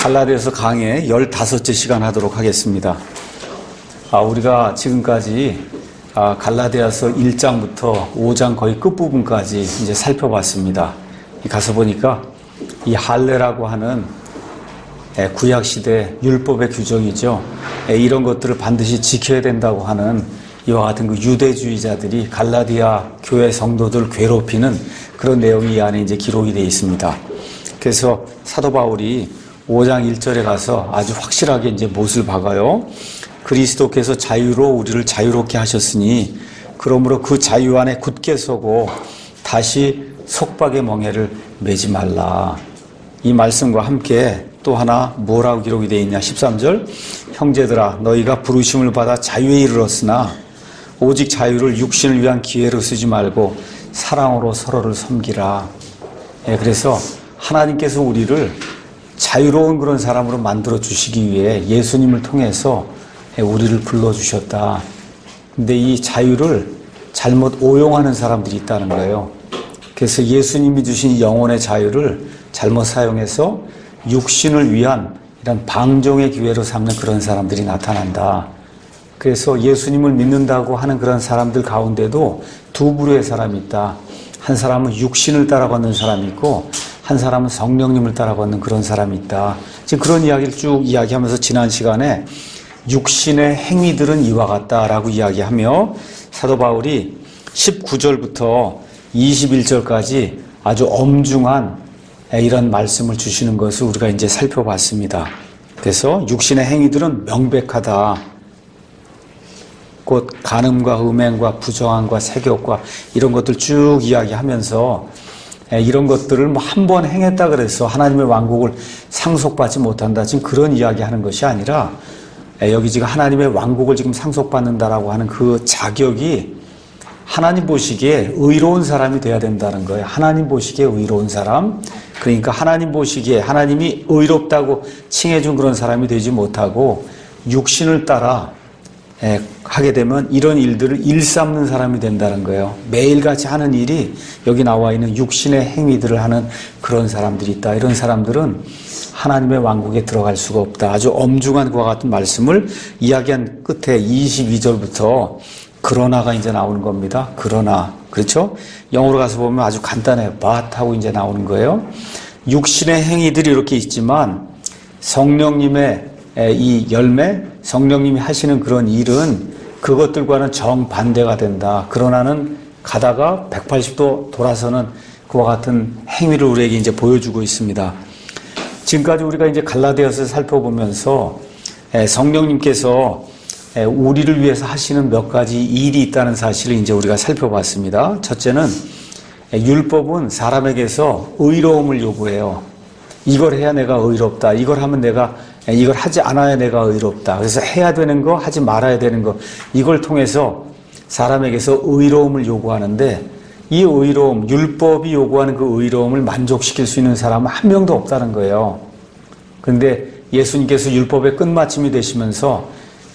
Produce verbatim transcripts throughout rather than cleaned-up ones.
갈라디아서 강의 열다섯째 시간 하도록 하겠습니다. 아, 우리가 지금까지 아, 갈라디아서 일 장부터 오 장 거의 끝부분까지 이제 살펴봤습니다. 가서 보니까 이 할례라고 하는 구약시대 율법의 규정이죠. 이런 것들을 반드시 지켜야 된다고 하는 이와 같은 그 유대주의자들이 갈라디아 교회 성도들 괴롭히는 그런 내용이 이 안에 이제 기록이 되어 있습니다. 그래서 사도 바울이 오 장 일 절에 가서 아주 확실하게 이제 못을 박아요. 그리스도께서 자유로 우리를 자유롭게 하셨으니 그러므로 그 자유 안에 굳게 서고 다시 속박의 멍에를 매지 말라. 이 말씀과 함께 또 하나 뭐라고 기록이 되어 있냐. 십삼 절 형제들아 너희가 부르심을 받아 자유에 이르렀으나 오직 자유를 육신을 위한 기회로 쓰지 말고 사랑으로 서로를 섬기라. 예, 그래서 하나님께서 우리를 자유로운 그런 사람으로 만들어 주시기 위해 예수님을 통해서 우리를 불러주셨다. 근데 이 자유를 잘못 오용하는 사람들이 있다는 거예요. 그래서 예수님이 주신 영혼의 자유를 잘못 사용해서 육신을 위한 이런 방종의 기회로 삼는 그런 사람들이 나타난다. 그래서 예수님을 믿는다고 하는 그런 사람들 가운데도 두 부류의 사람이 있다. 한 사람은 육신을 따라 걷는 사람이 있고 한 사람은 성령님을 따라 걷는 그런 사람이 있다. 지금 그런 이야기를 쭉 이야기하면서 지난 시간에 육신의 행위들은 이와 같다라고 이야기하며 사도 바울이 십구 절부터 이십일 절까지 아주 엄중한 이런 말씀을 주시는 것을 우리가 이제 살펴봤습니다. 그래서 육신의 행위들은 명백하다. 곧 간음과 음행과 부정함과 세욕과 이런 것들 쭉 이야기하면서 이런 것들을 뭐 한 번 행했다 그래서 하나님의 왕국을 상속받지 못한다. 지금 그런 이야기하는 것이 아니라 여기 지금 하나님의 왕국을 지금 상속받는다라고 하는 그 자격이 하나님 보시기에 의로운 사람이 돼야 된다는 거예요. 하나님 보시기에 의로운 사람. 그러니까 하나님 보시기에 하나님이 의롭다고 칭해준 그런 사람이 되지 못하고 육신을 따라 예, 하게 되면 이런 일들을 일삼는 사람이 된다는 거예요. 매일같이 하는 일이 여기 나와 있는 육신의 행위들을 하는 그런 사람들이 있다. 이런 사람들은 하나님의 왕국에 들어갈 수가 없다. 아주 엄중한 그와 같은 말씀을 이야기한 끝에 이십이 절부터 그러나가 이제 나오는 겁니다. 그러나. 그렇죠? 영어로 가서 보면 아주 간단해요. but 하고 이제 나오는 거예요. 육신의 행위들이 이렇게 있지만 성령님의 이 열매, 성령님이 하시는 그런 일은 그것들과는 정반대가 된다. 그러나는 가다가 백팔십 도 돌아서는 그와 같은 행위를 우리에게 이제 보여주고 있습니다. 지금까지 우리가 이제 갈라디아서를 살펴보면서 성령님께서 우리를 위해서 하시는 몇 가지 일이 있다는 사실을 이제 우리가 살펴봤습니다. 첫째는 율법은 사람에게서 의로움을 요구해요. 이걸 해야 내가 의롭다. 이걸 하면 내가 이걸 하지 않아야 내가 의롭다. 그래서 해야 되는 거, 하지 말아야 되는 거, 이걸 통해서 사람에게서 의로움을 요구하는데 이 의로움, 율법이 요구하는 그 의로움을 만족시킬 수 있는 사람은 한 명도 없다는 거예요. 그런데 예수님께서 율법의 끝마침이 되시면서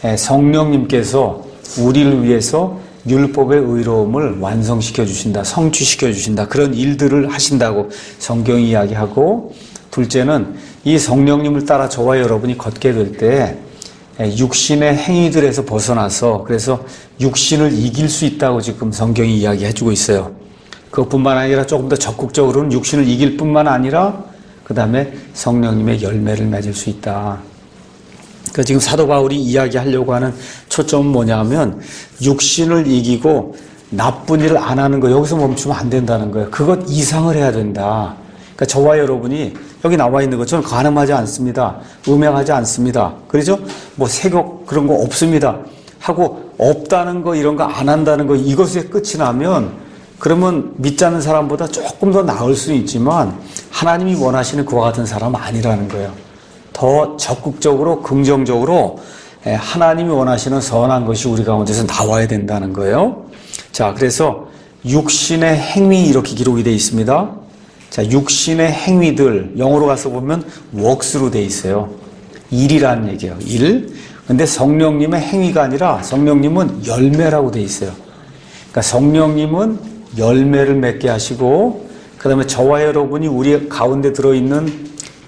성령님께서 우리를 위해서 율법의 의로움을 완성시켜 주신다, 성취시켜 주신다. 그런 일들을 하신다고 성경이 이야기하고, 둘째는 이 성령님을 따라 저와 여러분이 걷게 될 때 육신의 행위들에서 벗어나서 그래서 육신을 이길 수 있다고 지금 성경이 이야기해 주고 있어요. 그것뿐만 아니라 조금 더 적극적으로는 육신을 이길 뿐만 아니라 그 다음에 성령님의 열매를 맺을 수 있다. 그러니까 지금 사도 바울이 이야기하려고 하는 초점은 뭐냐면 육신을 이기고 나쁜 일을 안 하는 거, 여기서 멈추면 안 된다는 거예요. 그것 이상을 해야 된다. 그러니까 저와 여러분이 여기 나와 있는 것처럼 간음하지 않습니다. 음행하지 않습니다. 그렇죠? 뭐 세욕 그런 거 없습니다. 하고 없다는 거 이런 거 안 한다는 거 이것에 끝이 나면 그러면 믿지 않는 사람보다 조금 더 나을 수는 있지만 하나님이 원하시는 그와 같은 사람은 아니라는 거예요. 더 적극적으로 긍정적으로 하나님이 원하시는 선한 것이 우리 가운데서 나와야 된다는 거예요. 자, 그래서 육신의 행위 이렇게 기록이 되어 있습니다. 자, 육신의 행위들 영어로 가서 보면 works로 되어 있어요. 일이라는 얘기예요. 일. 근데 성령님의 행위가 아니라 성령님은 열매라고 되어 있어요. 그러니까 성령님은 열매를 맺게 하시고 그 다음에 저와 여러분이 우리 가운데 들어있는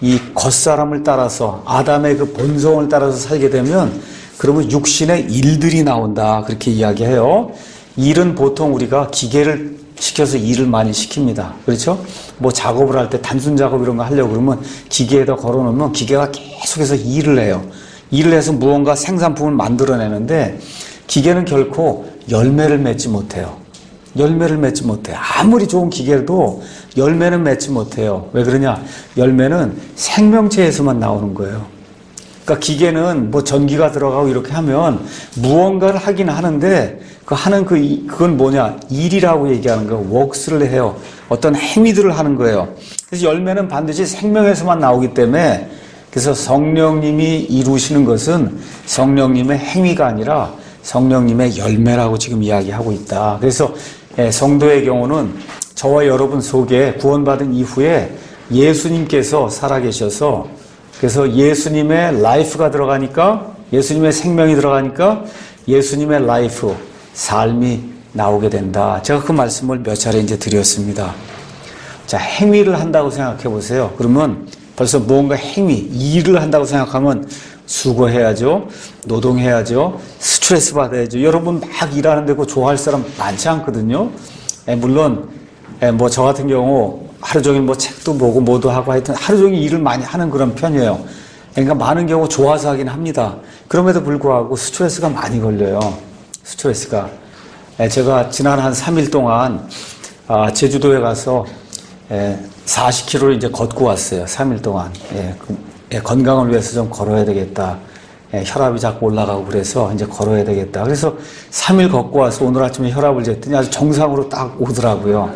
이 겉사람을 따라서 아담의 그 본성을 따라서 살게 되면 그러면 육신의 일들이 나온다. 그렇게 이야기해요. 일은 보통 우리가 기계를 시켜서 일을 많이 시킵니다. 그렇죠? 뭐 작업을 할 때 단순 작업 이런 거 하려고 그러면 기계에다 걸어놓으면 기계가 계속해서 일을 해요. 일을 해서 무언가 생산품을 만들어내는데 기계는 결코 열매를 맺지 못해요. 열매를 맺지 못해요. 아무리 좋은 기계도 열매는 맺지 못해요. 왜 그러냐? 열매는 생명체에서만 나오는 거예요. 그러니까 기계는 뭐 전기가 들어가고 이렇게 하면 무언가를 하긴 하는데 그 하는 그, 그건 뭐냐? 일이라고 얘기하는 거예요. works를 해요. 어떤 행위들을 하는 거예요. 그래서 열매는 반드시 생명에서만 나오기 때문에 그래서 성령님이 이루시는 것은 성령님의 행위가 아니라 성령님의 열매라고 지금 이야기하고 있다. 그래서 성도의 경우는 저와 여러분 속에 구원받은 이후에 예수님께서 살아계셔서 그래서 예수님의 라이프가 들어가니까 예수님의 생명이 들어가니까 예수님의 라이프, 삶이 나오게 된다. 제가 그 말씀을 몇 차례 이제 드렸습니다. 자, 행위를 한다고 생각해 보세요. 그러면 벌써 무언가 행위, 일을 한다고 생각하면 수고해야죠. 노동해야죠. 스트레스 받아야죠. 여러분 막 일하는데 그거 좋아할 사람 많지 않거든요. 에, 물론 뭐 저 같은 경우 하루 종일 뭐 책도 보고 뭐도 하고 하여튼 하루 종일 일을 많이 하는 그런 편이에요. 그러니까 많은 경우 좋아서 하긴 합니다. 그럼에도 불구하고 스트레스가 많이 걸려요. 스트레스가. 에, 제가 지난 한 삼 일 동안 아, 제주도에 가서 에, 사십 킬로미터를 이제 걷고 왔어요. 삼 일 동안. 예, 그, 예, 건강을 위해서 좀 걸어야 되겠다. 예, 혈압이 자꾸 올라가고 그래서 이제 걸어야 되겠다. 그래서 삼 일 걷고 와서 오늘 아침에 혈압을 쟀더니 아주 정상으로 딱 오더라고요.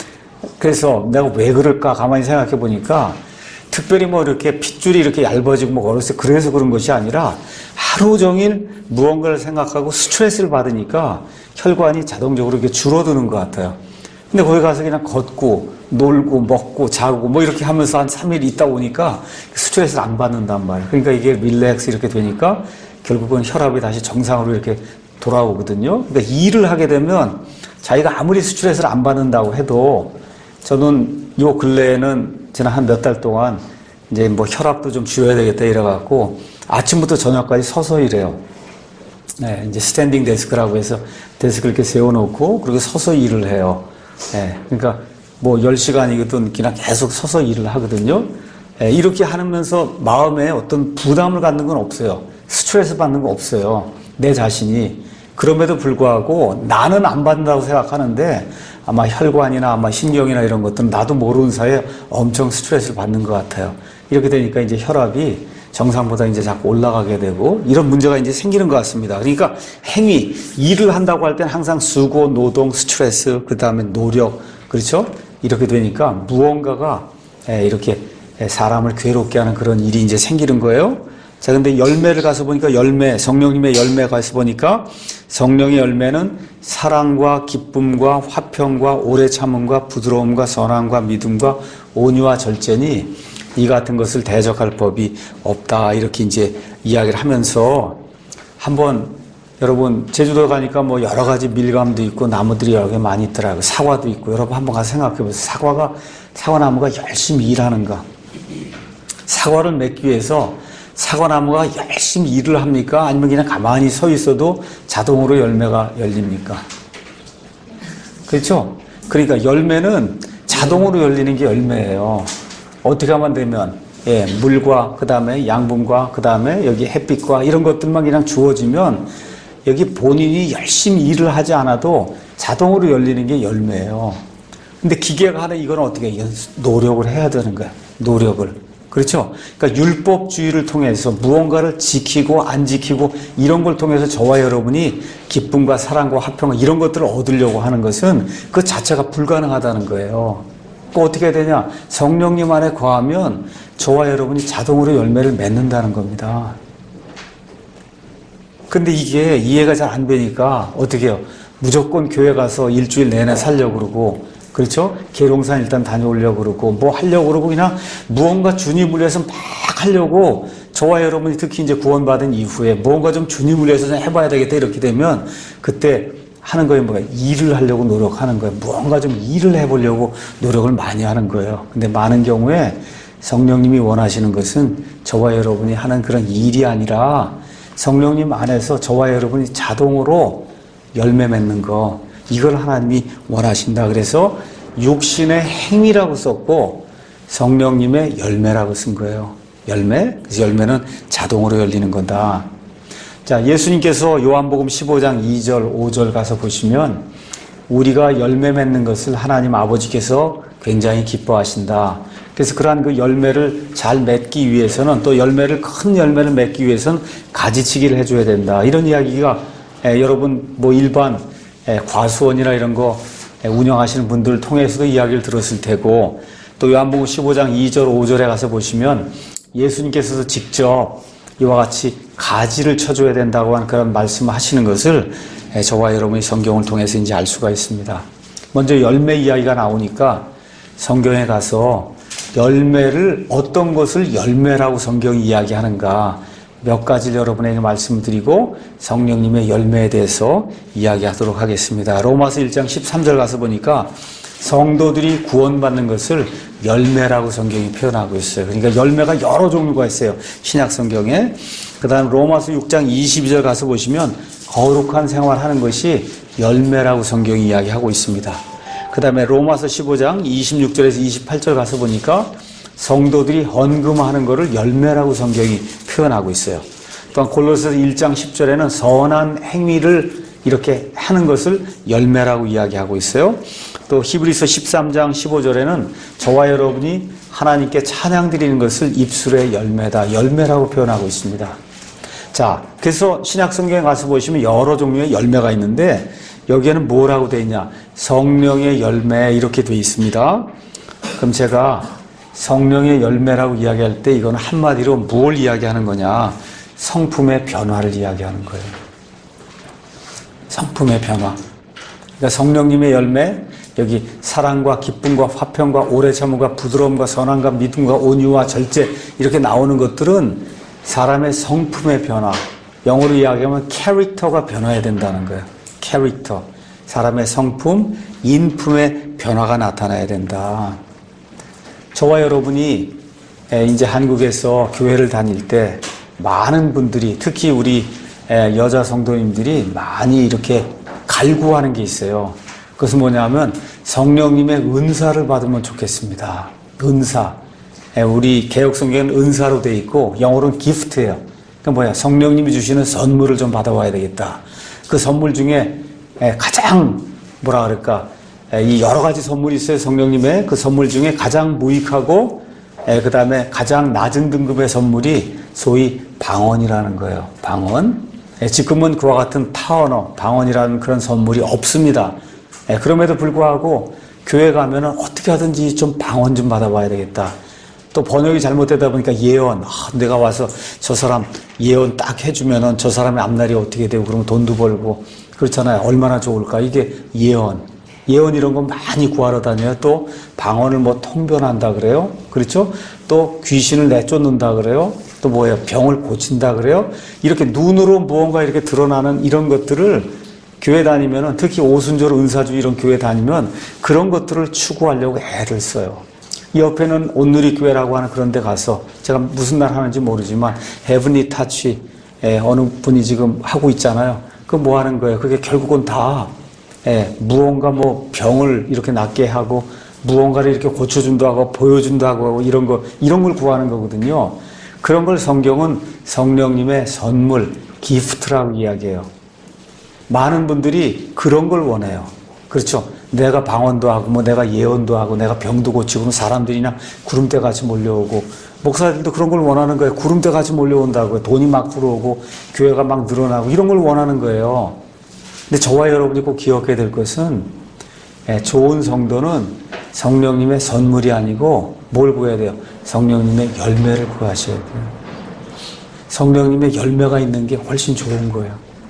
그래서 내가 왜 그럴까 가만히 생각해 보니까 특별히 뭐 이렇게 핏줄이 이렇게 얇아지고 뭐 그래서 그래서 그런 것이 아니라 하루 종일 무언가를 생각하고 스트레스를 받으니까 혈관이 자동적으로 이렇게 줄어드는 것 같아요. 근데 거기 가서 그냥 걷고 놀고 먹고 자고 뭐 이렇게 하면서 한 삼 일 있다 오니까 스트레스를 안 받는단 말이에요. 그러니까 이게 릴렉스 이렇게 되니까 결국은 혈압이 다시 정상으로 이렇게 돌아오거든요. 그러니까 일을 하게 되면 자기가 아무리 스트레스를 안 받는다고 해도 저는 요 근래에는 지난 한 몇 달 동안 이제 뭐 혈압도 좀 줄여야 되겠다 이래갖고 아침부터 저녁까지 서서 일해요. 네, 이제 스탠딩 데스크라고 해서 데스크 이렇게 세워놓고 그리고 서서 일을 해요. 네, 그러니까 뭐 열 시간이거든 그냥 계속 서서 일을 하거든요. 네, 이렇게 하면서 마음에 어떤 부담을 갖는 건 없어요. 스트레스 받는 거 없어요. 내 자신이. 그럼에도 불구하고 나는 안 받는다고 생각하는데 아마 혈관이나 아마 신경이나 이런 것들은 나도 모르는 사이에 엄청 스트레스를 받는 것 같아요. 이렇게 되니까 이제 혈압이 정상보다 이제 자꾸 올라가게 되고 이런 문제가 이제 생기는 것 같습니다. 그러니까 행위, 일을 한다고 할 때는 항상 수고, 노동, 스트레스, 그 다음에 노력, 그렇죠? 이렇게 되니까 무언가가 이렇게 사람을 괴롭게 하는 그런 일이 이제 생기는 거예요. 자, 근데 열매를 가서 보니까 열매, 성령님의 열매 가서 보니까 성령의 열매는 사랑과 기쁨과 화평과 오래 참음과 부드러움과 선함과 믿음과 온유와 절제니 이 같은 것을 대적할 법이 없다. 이렇게 이제 이야기를 하면서 한번 여러분 제주도 가니까 뭐 여러 가지 밀감도 있고 나무들이 여러 개 많이 있더라고요. 사과도 있고 여러분 한번 가서 생각해 보세요. 사과가, 사과나무가 열심히 일하는가? 사과를 맺기 위해서 사과나무가 열심히 일을 합니까? 아니면 그냥 가만히 서 있어도 자동으로 열매가 열립니까? 그렇죠? 그러니까 열매는 자동으로 열리는 게 열매예요. 어떻게 하면 되면, 예, 물과, 그 다음에 양분과, 그 다음에 여기 햇빛과 이런 것들만 그냥 주어지면 여기 본인이 열심히 일을 하지 않아도 자동으로 열리는 게 열매예요. 근데 기계가 하는 이건 어떻게 해요? 노력을 해야 되는 거야. 노력을. 그렇죠? 그러니까 율법주의를 통해서 무언가를 지키고 안 지키고 이런 걸 통해서 저와 여러분이 기쁨과 사랑과 화평 이런 것들을 얻으려고 하는 것은 그 자체가 불가능하다는 거예요. 그 어떻게 해야 되냐? 성령님 안에 거하면 저와 여러분이 자동으로 열매를 맺는다는 겁니다. 근데 이게 이해가 잘 안 되니까 어떻게 해요? 무조건 교회 가서 일주일 내내 살려고 그러고 그렇죠? 계룡산 일단 다녀오려고 그러고 뭐 하려고 그러고 그냥 무언가 주님을 위해서 막 하려고 저와 여러분이 특히 이제 구원받은 이후에 무언가 좀 주님을 위해서 좀 해봐야 되겠다 이렇게 되면 그때 하는 거예요. 뭐가 일을 하려고 노력하는 거예요. 무언가 좀 일을 해보려고 노력을 많이 하는 거예요. 근데 많은 경우에 성령님이 원하시는 것은 저와 여러분이 하는 그런 일이 아니라 성령님 안에서 저와 여러분이 자동으로 열매 맺는 거, 이걸 하나님이 원하신다. 그래서 육신의 행위라고 썼고 성령님의 열매라고 쓴 거예요. 열매? 그래서 열매는 자동으로 열리는 거다. 자, 예수님께서 요한복음 십오 장 이 절, 오 절 가서 보시면 우리가 열매 맺는 것을 하나님 아버지께서 굉장히 기뻐하신다. 그래서 그러한 그 열매를 잘 맺기 위해서는, 또 열매를, 큰 열매를 맺기 위해서는 가지치기를 해줘야 된다. 이런 이야기가 에, 여러분 뭐 일반 에, 과수원이나 이런 거 에, 운영하시는 분들 통해서도 이야기를 들었을 테고, 또 요한복음 십오 장 이 절, 오 절에 가서 보시면 예수님께서도 직접 이와 같이 가지를 쳐줘야 된다고 하는 그런 말씀을 하시는 것을 저와 여러분이 성경을 통해서 이제 알 수가 있습니다. 먼저 열매 이야기가 나오니까 성경에 가서 열매를, 어떤 것을 열매라고 성경이 이야기하는가 몇 가지를 여러분에게 말씀드리고 성령님의 열매에 대해서 이야기하도록 하겠습니다. 로마서 일 장 십삼 절 가서 보니까 성도들이 구원받는 것을 열매라고 성경이 표현하고 있어요. 그러니까 열매가 여러 종류가 있어요. 신약 성경에. 그 다음 로마서 육 장 이십이 절 가서 보시면 거룩한 생활하는 것이 열매라고 성경이 이야기하고 있습니다. 그 다음에 로마서 십오 장 이십육 절에서 이십팔 절 가서 보니까 성도들이 헌금하는 것을 열매라고 성경이 표현하고 있어요. 또한 골로새서 일 장 십 절에는 선한 행위를 이렇게 하는 것을 열매라고 이야기하고 있어요. 또 히브리서 십삼 장 십오 절에는 저와 여러분이 하나님께 찬양 드리는 것을 입술의 열매다, 열매라고 표현하고 있습니다. 자, 그래서 신약 성경에 가서 보시면 여러 종류의 열매가 있는데 여기에는 뭐라고 되어 있냐? 성령의 열매, 이렇게 되어 있습니다. 그럼 제가 성령의 열매라고 이야기할 때 이거는 한마디로 뭘 이야기하는 거냐? 성품의 변화를 이야기하는 거예요. 성품의 변화. 그러니까 성령님의 열매, 여기 사랑과 기쁨과 화평과 오래 참음과 부드러움과 선함과 믿음과 온유와 절제, 이렇게 나오는 것들은 사람의 성품의 변화, 영어로 이야기하면 캐릭터가 변화해야 된다는 거예요. 캐릭터, 사람의 성품, 인품의 변화가 나타나야 된다. 저와 여러분이 이제 한국에서 교회를 다닐 때 많은 분들이, 특히 우리 여자 성도님들이 많이 이렇게 갈구하는 게 있어요. 그것은 뭐냐면 성령님의 은사를 받으면 좋겠습니다. 은사. 우리 개혁성경은 은사로 되어 있고 영어로는 기프트예요. 그러니까 뭐야? 성령님이 주시는 선물을 좀 받아와야 되겠다. 그 선물 중에 가장 뭐라 그럴까? 이 여러 가지 선물이 있어요. 성령님의 그 선물 중에 가장 무익하고 그 다음에 가장 낮은 등급의 선물이 소위 방언이라는 거예요. 방언. 지금은 그와 같은 타언어, 방언이라는 그런 선물이 없습니다. 그럼에도 불구하고 교회 가면은 어떻게 하든지 좀 방언 좀 받아봐야 되겠다. 또 번역이 잘못되다 보니까 예언, 아, 내가 와서 저 사람 예언 딱 해주면은 저 사람의 앞날이 어떻게 되고 그러면 돈도 벌고 그렇잖아요. 얼마나 좋을까. 이게 예언. 예언 이런 거 많이 구하러 다녀요. 또 방언을 뭐 통변한다 그래요. 그렇죠? 또 귀신을 내쫓는다 그래요. 또 뭐예요? 병을 고친다 그래요. 이렇게 눈으로 무언가 이렇게 드러나는 이런 것들을 교회 다니면은, 특히 오순절 은사주 이런 교회 다니면 그런 것들을 추구하려고 애를 써요. 이 옆에는 온누리 교회라고 하는 그런 데 가서 제가 무슨 날 하는지 모르지만 헤븐리 타치 어느 분이 지금 하고 있잖아요. 그 뭐 하는 거예요? 그게 결국은 다 예, 무언가 뭐 병을 이렇게 낫게 하고 무언가를 이렇게 고쳐준다 하고 보여준다 하고 이런 거, 이런 걸 구하는 거거든요. 그런 걸 성경은 성령님의 선물, 기프트라고 이야기해요. 많은 분들이 그런 걸 원해요. 그렇죠? 내가 방언도 하고 뭐 내가 예언도 하고 내가 병도 고치고 사람들이나 구름대같이 몰려오고, 목사들도 그런 걸 원하는 거예요. 구름대같이 몰려온다고요. 돈이 막 들어오고 교회가 막 늘어나고 이런 걸 원하는 거예요. 근데 저와 여러분이 꼭 기억해야 될 것은 좋은 성도는 성령님의 선물이 아니고 뭘 구해야 돼요? 성령님의 열매를 구하셔야 돼요. 성령님의 열매가 있는 게 훨씬 좋은 거예요.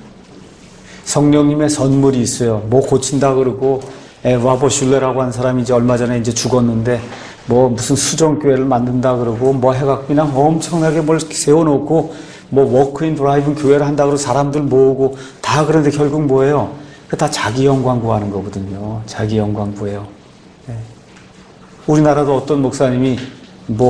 성령님의 선물이 있어요. 뭐 고친다 그러고, 와보슐레라고 한 사람이 이제 얼마 전에 이제 죽었는데, 뭐 무슨 수정교회를 만든다 그러고, 뭐 해갖고 그냥 엄청나게 뭘 세워놓고, 뭐 워크인 드라이브 교회를 한다 그러고 사람들 모으고 다 그런데 결국 뭐예요? 그 다 자기 영광 구하는 거거든요. 자기 영광 구해요. 네. 우리나라도 어떤 목사님이 뭐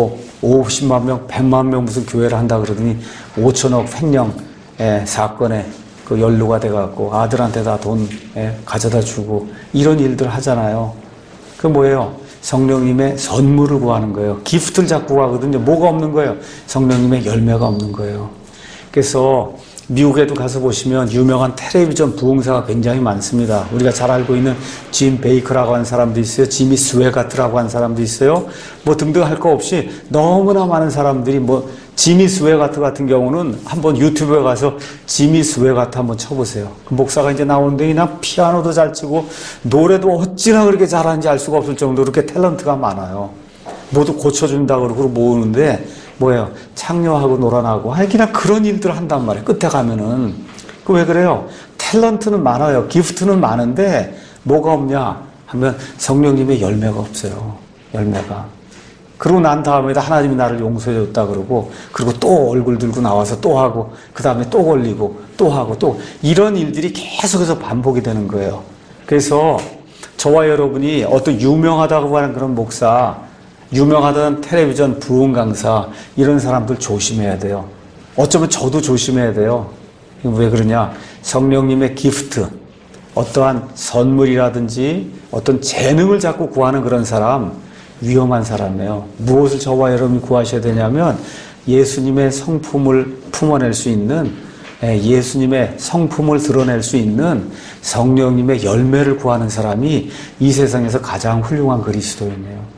오십만 명, 백만 명 무슨 교회를 한다 그러더니 오천억 횡령의 사건에 그 연루가 돼갖고 아들한테 다 돈 가져다 주고 이런 일들 하잖아요. 그 뭐예요? 성령님의 선물을 구하는 거예요. 기프트를 자꾸 구하거든요. 뭐가 없는 거예요? 성령님의 열매가 없는 거예요. 그래서 미국에도 가서 보시면 유명한 텔레비전 부흥사가 굉장히 많습니다. 우리가 잘 알고 있는 짐 베이커라고 하는 사람도 있어요. 지미 스웨가트라고 하는 사람도 있어요. 뭐 등등 할 거 없이 너무나 많은 사람들이 뭐 지미 스웨가트 같은 경우는 한번 유튜브에 가서 지미 스웨가트 한번 쳐보세요. 그 목사가 이제 나오는데 그냥 피아노도 잘 치고 노래도 어찌나 그렇게 잘하는지 알 수가 없을 정도로 그렇게 탤런트가 많아요. 모두 고쳐준다 그러고 모으는데 뭐예요? 창녀하고 놀아나고 아니 그냥 그런 일들을 한단 말이에요. 끝에 가면은. 그 왜 그래요? 탤런트는 많아요. 기프트는 많은데 뭐가 없냐 하면 성령님의 열매가 없어요. 열매가. 그러고 난 다음에도 하나님이 나를 용서해 줬다 그러고 그리고 또 얼굴 들고 나와서 또 하고 그 다음에 또 걸리고 또 하고 또 이런 일들이 계속해서 반복이 되는 거예요. 그래서 저와 여러분이 어떤 유명하다고 하는 그런 목사 유명하던 텔레비전 부흥 강사 이런 사람들 조심해야 돼요. 어쩌면 저도 조심해야 돼요. 왜 그러냐? 성령님의 기프트, 어떠한 선물이라든지 어떤 재능을 자꾸 구하는 그런 사람 위험한 사람이에요. 무엇을 저와 여러분이 구하셔야 되냐면 예수님의 성품을 품어낼 수 있는 예수님의 성품을 드러낼 수 있는 성령님의 열매를 구하는 사람이 이 세상에서 가장 훌륭한 그리스도인이에요.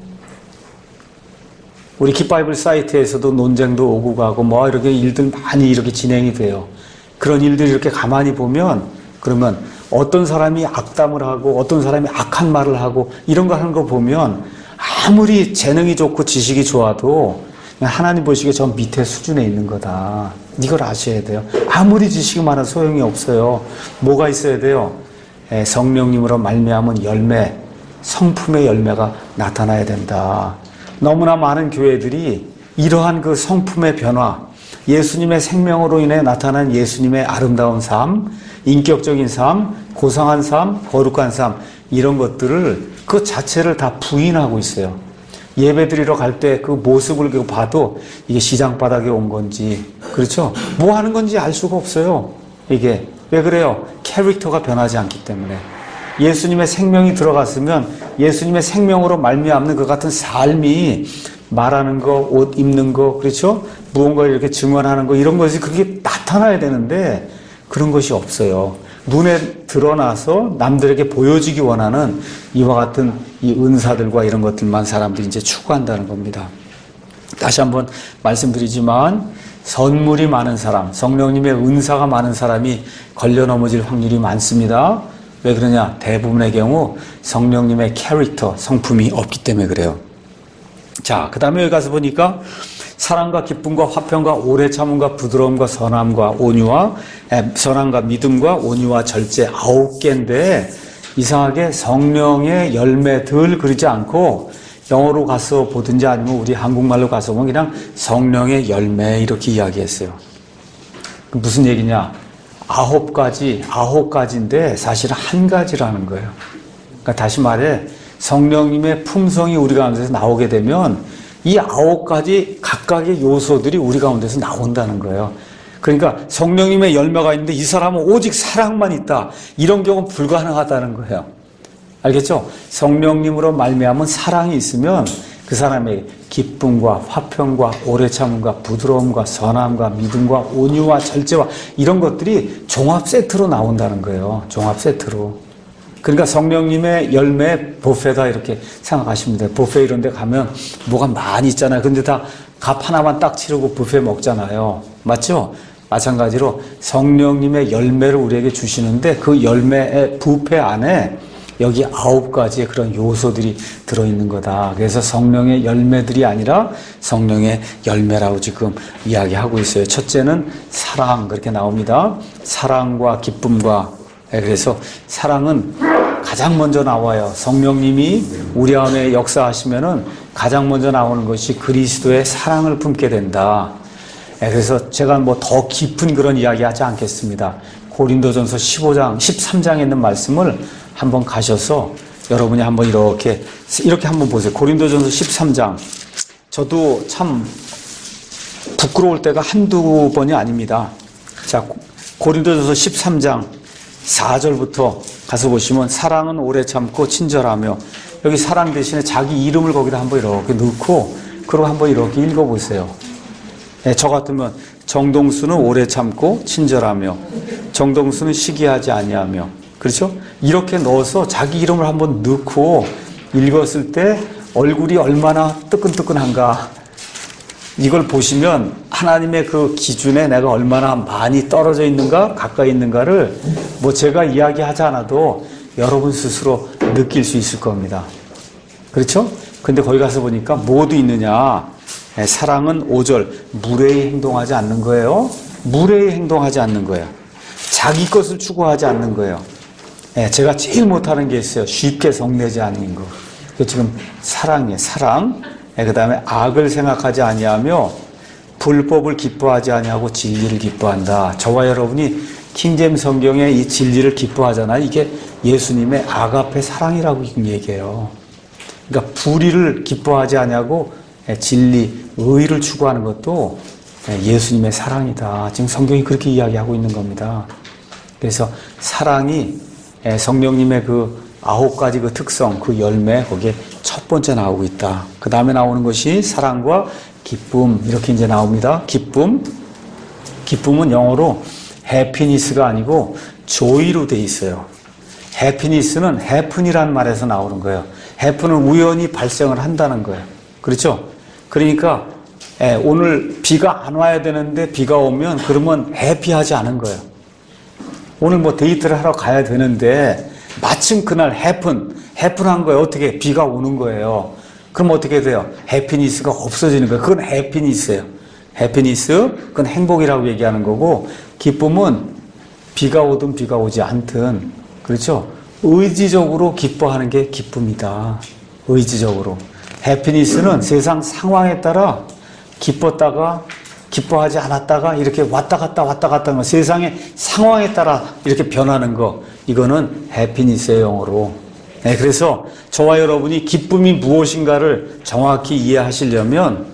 우리 깃바이블 사이트에서도 논쟁도 오고 가고 뭐 이렇게 일들 많이 이렇게 진행이 돼요. 그런 일들이 이렇게 가만히 보면 그러면 어떤 사람이 악담을 하고 어떤 사람이 악한 말을 하고 이런 거 하는 거 보면 아무리 재능이 좋고 지식이 좋아도 하나님 보시기에 저 밑에 수준에 있는 거다. 이걸 아셔야 돼요. 아무리 지식이 많아도 소용이 없어요. 뭐가 있어야 돼요? 성령님으로 말미암은 열매, 성품의 열매가 나타나야 된다. 너무나 많은 교회들이 이러한 그 성품의 변화, 예수님의 생명으로 인해 나타난 예수님의 아름다운 삶, 인격적인 삶, 고상한 삶, 거룩한 삶 이런 것들을 그 자체를 다 부인하고 있어요. 예배 드리러 갈 때 그 모습을 봐도 이게 시장 바닥에 온 건지 그렇죠? 뭐 하는 건지 알 수가 없어요. 이게 왜 그래요? 캐릭터가 변하지 않기 때문에. 예수님의 생명이 들어갔으면 예수님의 생명으로 말미암는 그 같은 삶이 말하는 거, 옷 입는 거, 그렇죠? 무언가를 이렇게 증언하는 거 이런 것이 그게 나타나야 되는데 그런 것이 없어요. 눈에 드러나서 남들에게 보여지기 원하는 이와 같은 이 은사들과 이런 것들만 사람들이 이제 추구한다는 겁니다. 다시 한번 말씀드리지만 선물이 많은 사람, 성령님의 은사가 많은 사람이 걸려 넘어질 확률이 많습니다. 왜 그러냐? 대부분의 경우 성령님의 캐릭터, 성품이 없기 때문에 그래요. 자, 그 다음에 여기 가서 보니까 사랑과 기쁨과 화평과 오래 참음과 부드러움과 선함과 온유와 에, 선함과 믿음과 온유와 절제 아홉 개인데 이상하게 성령의 열매들 그러지 않고 영어로 가서 보든지 아니면 우리 한국말로 가서 보면 그냥 성령의 열매 이렇게 이야기했어요. 무슨 얘기냐? 아홉 가지, 아홉 가지인데 사실은 한 가지라는 거예요. 그러니까 다시 말해 성령님의 품성이 우리 가운데서 나오게 되면 이 아홉 가지 각각의 요소들이 우리 가운데서 나온다는 거예요. 그러니까 성령님의 열매가 있는데 이 사람은 오직 사랑만 있다. 이런 경우는 불가능하다는 거예요. 알겠죠? 성령님으로 말미암은 사랑이 있으면 그 사람의 기쁨과 화평과 오래 참음과 부드러움과 선함과 믿음과 온유와 절제와 이런 것들이 종합 세트로 나온다는 거예요. 종합 세트로. 그러니까 성령님의 열매 뷔페다 이렇게 생각하시면 돼요. 뷔페 이런 데 가면 뭐가 많이 있잖아요. 근데 다 값 하나만 딱 치르고 뷔페 먹잖아요. 맞죠? 마찬가지로 성령님의 열매를 우리에게 주시는데 그 열매의 뷔페 안에 여기 아홉 가지의 그런 요소들이 들어있는 거다. 그래서 성령의 열매들이 아니라 성령의 열매라고 지금 이야기하고 있어요. 첫째는 사랑 그렇게 나옵니다. 사랑과 기쁨과 그래서 사랑은 가장 먼저 나와요. 성령님이 우리 안에 역사하시면은 가장 먼저 나오는 것이 그리스도의 사랑을 품게 된다. 그래서 제가 뭐 더 깊은 그런 이야기 하지 않겠습니다. 고린도전서 십오 장, 십삼 장에 있는 말씀을 한번 가셔서 여러분이 한번 이렇게, 이렇게 한번 보세요. 고린도전서 십삼 장. 저도 참 부끄러울 때가 한두 번이 아닙니다. 자, 고린도전서 십삼 장 사 절부터 가서 보시면 사랑은 오래 참고 친절하며, 여기 사랑 대신에 자기 이름을 거기다 한번 이렇게 넣고 그리고 한번 이렇게 읽어보세요. 네, 저 같으면 정동수는 오래 참고 친절하며, 정동수는 시기하지 아니하며, 그렇죠? 이렇게 넣어서 자기 이름을 한번 넣고 읽었을 때 얼굴이 얼마나 뜨끈뜨끈한가, 이걸 보시면 하나님의 그 기준에 내가 얼마나 많이 떨어져 있는가 가까이 있는가를 뭐 제가 이야기하지 않아도 여러분 스스로 느낄 수 있을 겁니다. 그렇죠? 근데 거기 가서 보니까 뭐도 있느냐. 사랑은 오 절 무례히 행동하지 않는 거예요. 무례히 행동하지 않는 거예요. 자기 것을 추구하지 않는 거예요. 제가 제일 못하는 게 있어요. 쉽게 성내지 않는 거. 그게 지금 사랑이에요. 사랑. 그 다음에 악을 생각하지 아니하며 불법을 기뻐하지 아니하고 진리를 기뻐한다. 저와 여러분이 킹제임스 성경에 이 진리를 기뻐하잖아요. 이게 예수님의 아가페 사랑이라고 얘기해요. 그러니까 불의를 기뻐하지 아니하고 진리, 의를 추구하는 것도 예수님의 사랑이다. 지금 성경이 그렇게 이야기하고 있는 겁니다. 그래서 사랑이 성령님의 그 아홉 가지 그 특성, 그 열매, 거기에 첫 번째 나오고 있다. 그 다음에 나오는 것이 사랑과 기쁨, 이렇게 이제 나옵니다. 기쁨. 기쁨은 영어로 happiness가 아니고 joy로 돼 있어요. happiness는 happen이라는 말에서 나오는 거예요. happen은 우연히 발생을 한다는 거예요. 그렇죠? 그러니까 오늘 비가 안 와야 되는데 비가 오면 그러면 해피하지 않은 거예요. 오늘 뭐 데이트를 하러 가야 되는데 마침 그날 해픈, 해픈한 거예요. 어떻게? 비가 오는 거예요. 그럼 어떻게 돼요? 해피니스가 없어지는 거예요. 그건 해피니스예요. 해피니스, 그건 행복이라고 얘기하는 거고, 기쁨은 비가 오든 비가 오지 않든, 그렇죠? 의지적으로 기뻐하는 게 기쁨이다. 의지적으로. 해피니스는 세상 상황에 따라 기뻤다가 기뻐하지 않았다가 이렇게 왔다 갔다 왔다 갔다 하는 거, 세상의 상황에 따라 이렇게 변하는 거, 이거는 해피니스의 영어로. 네, 그래서 저와 여러분이 기쁨이 무엇인가를 정확히 이해하시려면,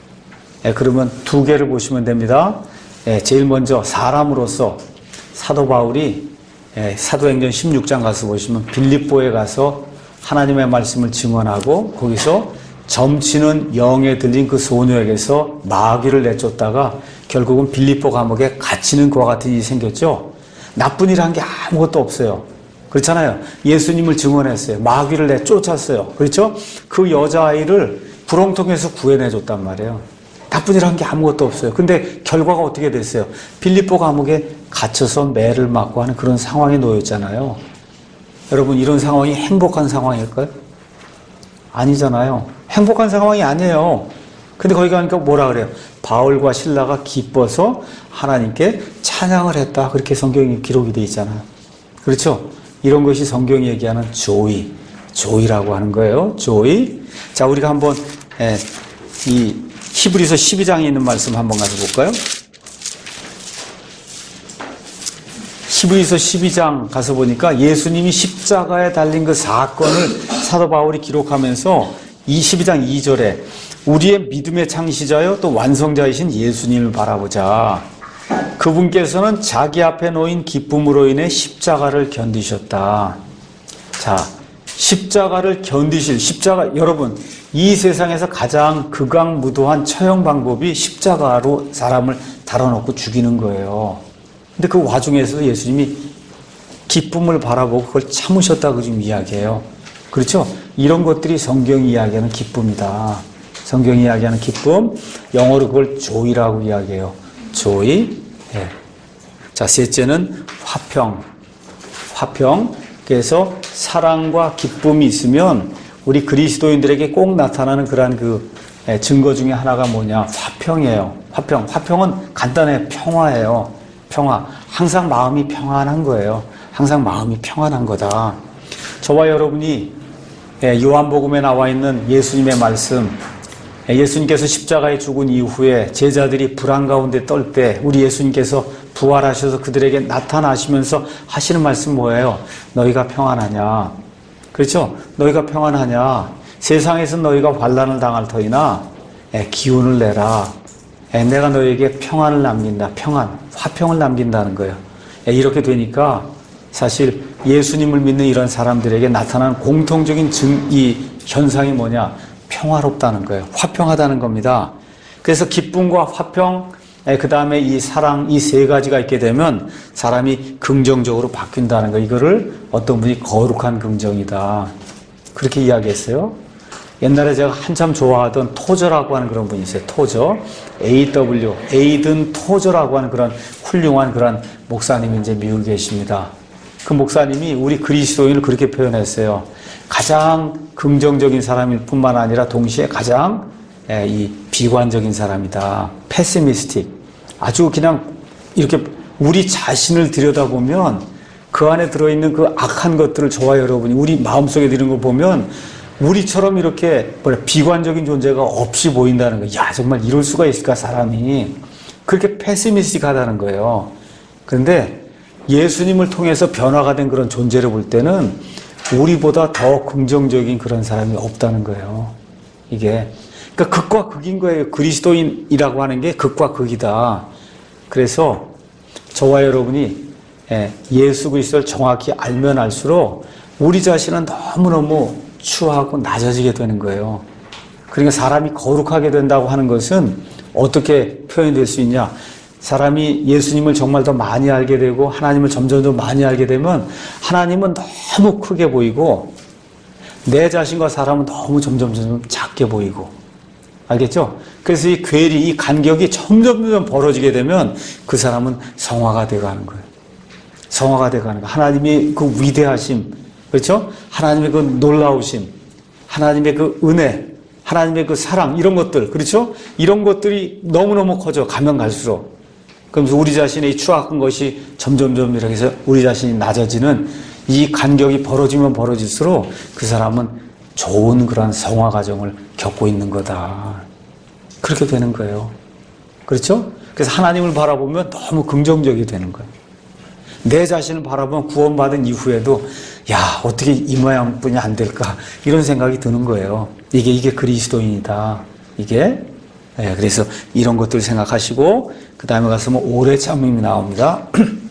네, 그러면 두 개를 보시면 됩니다. 네, 제일 먼저 사람으로서 사도 바울이 네, 사도행전 십육 장 가서 보시면 빌립보에 가서 하나님의 말씀을 증언하고 거기서 점치는 영에 들린 그 소녀에게서 마귀를 내쫓다가 결국은 빌립보 감옥에 갇히는 그와 같은 일이 생겼죠. 나쁜 일 한 게 아무것도 없어요. 그렇잖아요. 예수님을 증언했어요. 마귀를 내쫓았어요. 그렇죠? 그 여자아이를 구렁텅이에서 구해내줬단 말이에요. 나쁜 일 한 게 아무것도 없어요. 근데 결과가 어떻게 됐어요? 빌립보 감옥에 갇혀서 매를 맞고 하는 그런 상황에 놓였잖아요. 여러분, 이런 상황이 행복한 상황일까요? 아니잖아요. 행복한 상황이 아니에요. 근데 거기 가니까 뭐라 그래요? 바울과 실라가 기뻐서 하나님께 찬양을 했다. 그렇게 성경이 기록이 되어 있잖아요. 그렇죠? 이런 것이 성경이 얘기하는 조이, 조이라고 하는 거예요. 조이. 자, 우리가 한번 에, 이 히브리서 십이 장에 있는 말씀 한번 가져볼까요? 히브리서 십이 장 가서 보니까 예수님이 십자가에 달린 그 사건을 사도 바울이 기록하면서 이 십이 장 이 절에 우리의 믿음의 창시자요 또 완성자이신 예수님을 바라보자. 그분께서는 자기 앞에 놓인 기쁨으로 인해 십자가를 견디셨다. 자, 십자가를 견디실, 십자가, 여러분, 이 세상에서 가장 극악무도한 처형 방법이 십자가로 사람을 달아놓고 죽이는 거예요. 근데 그 와중에서도 예수님이 기쁨을 바라보고 그걸 참으셨다고 지금 이야기해요. 그렇죠? 이런 것들이 성경이 이야기하는 기쁨이다. 성경이 이야기하는 기쁨, 영어로 그걸 조이라고 이야기해요. 조이. 예. 자, 셋째는 화평. 화평. 그래서 사랑과 기쁨이 있으면 우리 그리스도인들에게 꼭 나타나는 그러한 그 증거 중에 하나가 뭐냐? 화평이에요. 화평. 화평은 간단해. 평화예요. 평화. 항상 마음이 평안한 거예요. 항상 마음이 평안한 거다. 저와 여러분이 요한복음에 나와 있는 예수님의 말씀, 예수님께서 십자가에 죽은 이후에 제자들이 불안 가운데 떨 때 우리 예수님께서 부활하셔서 그들에게 나타나시면서 하시는 말씀 뭐예요? 너희가 평안하냐? 그렇죠? 너희가 평안하냐? 세상에서 너희가 환난을 당할 터이나 기운을 내라. 내가 너에게 평안을 남긴다. 평안, 화평을 남긴다는 거예요. 이렇게 되니까 사실 예수님을 믿는 이런 사람들에게 나타나는 공통적인 증, 이 현상이 뭐냐? 평화롭다는 거예요. 화평하다는 겁니다. 그래서 기쁨과 화평, 그 다음에 이 사랑, 이 세 가지가 있게 되면 사람이 긍정적으로 바뀐다는 거. 이거를 어떤 분이 거룩한 긍정이다. 그렇게 이야기했어요. 옛날에 제가 한참 좋아하던 토저라고 하는 그런 분이 있어요. 토저. 에이 더블유. 에이든 토저라고 하는 그런 훌륭한 그런 목사님이 이제 미국에 계십니다. 그 목사님이 우리 그리스도인을 그렇게 표현했어요. 가장 긍정적인 사람일 뿐만 아니라 동시에 가장 이 비관적인 사람이다. 패시미스틱. 아주 그냥 이렇게 우리 자신을 들여다보면 그 안에 들어있는 그 악한 것들을 저와 여러분이 우리 마음속에 들은 걸 보면 우리처럼 이렇게 뭐냐 비관적인 존재가 없이 보인다는 거예요. 야, 정말 이럴 수가 있을까, 사람이. 그렇게 패시미스틱하다는 거예요. 그런데 예수님을 통해서 변화가 된 그런 존재를 볼 때는 우리보다 더 긍정적인 그런 사람이 없다는 거예요. 이게. 그러니까 극과 극인 거예요. 그리스도인이라고 하는 게 극과 극이다. 그래서 저와 여러분이 예수 그리스도를 정확히 알면 알수록 우리 자신은 너무너무 추하고 낮아지게 되는 거예요. 그러니까 사람이 거룩하게 된다고 하는 것은 어떻게 표현될 수 있냐? 사람이 예수님을 정말 더 많이 알게 되고 하나님을 점점 더 많이 알게 되면 하나님은 너무 크게 보이고 내 자신과 사람은 너무 점점 점점 작게 보이고, 알겠죠? 그래서 이 괴리, 이 간격이 점점 점점 벌어지게 되면 그 사람은 성화가 되어가는 거예요. 성화가 되어가는 거예요. 하나님의 그 위대하심, 그렇죠? 하나님의 그 놀라우심, 하나님의 그 은혜, 하나님의 그 사랑, 이런 것들, 그렇죠? 이런 것들이 너무너무 커져, 가면 갈수록. 그러면서 우리 자신의 추악한 것이 점점점 이렇게 해서 우리 자신이 낮아지는 이 간격이 벌어지면 벌어질수록 그 사람은 좋은 그런 성화 과정을 겪고 있는 거다. 그렇게 되는 거예요. 그렇죠? 그래서 하나님을 바라보면 너무 긍정적이 되는 거예요. 내 자신을 바라보면 구원받은 이후에도 야, 어떻게 이 모양뿐이 안 될까? 이런 생각이 드는 거예요. 이게, 이게 그리스도인이다. 이게. 네, 그래서 이런 것들 생각하시고, 그 다음에 가서 뭐, 오래 참음이 나옵니다.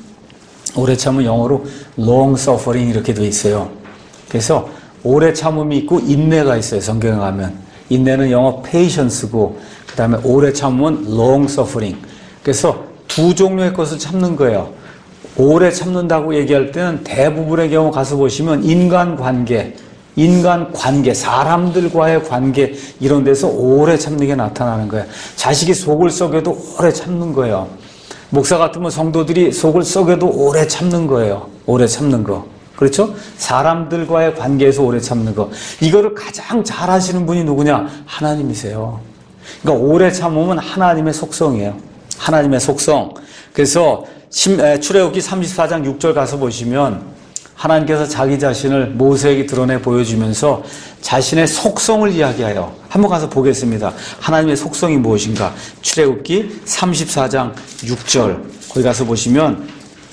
오래 참은 영어로 long suffering 이렇게 돼 있어요. 그래서 오래 참음이 있고 인내가 있어요. 성경에 가면. 인내는 영어 patience고, 그 다음에 오래 참음은 long suffering. 그래서 두 종류의 것을 참는 거예요. 오래 참는다고 얘기할 때는 대부분의 경우 가서 보시면 인간관계, 인간관계, 사람들과의 관계 이런 데서 오래 참는 게 나타나는 거예요. 자식이 속을 썩여도 오래 참는 거예요. 목사 같으면 성도들이 속을 썩여도 오래 참는 거예요. 오래 참는 거. 그렇죠? 사람들과의 관계에서 오래 참는 거. 이거를 가장 잘 하시는 분이 누구냐? 하나님이세요. 그러니까 오래 참으면 하나님의 속성이에요. 하나님의 속성. 그래서 출애굽기 삼십사 장 육 절 가서 보시면 하나님께서 자기 자신을 모세에게 드러내 보여주면서 자신의 속성을 이야기해요. 한번 가서 보겠습니다. 하나님의 속성이 무엇인가? 출애굽기 삼십사 장 육 절 거기 가서 보시면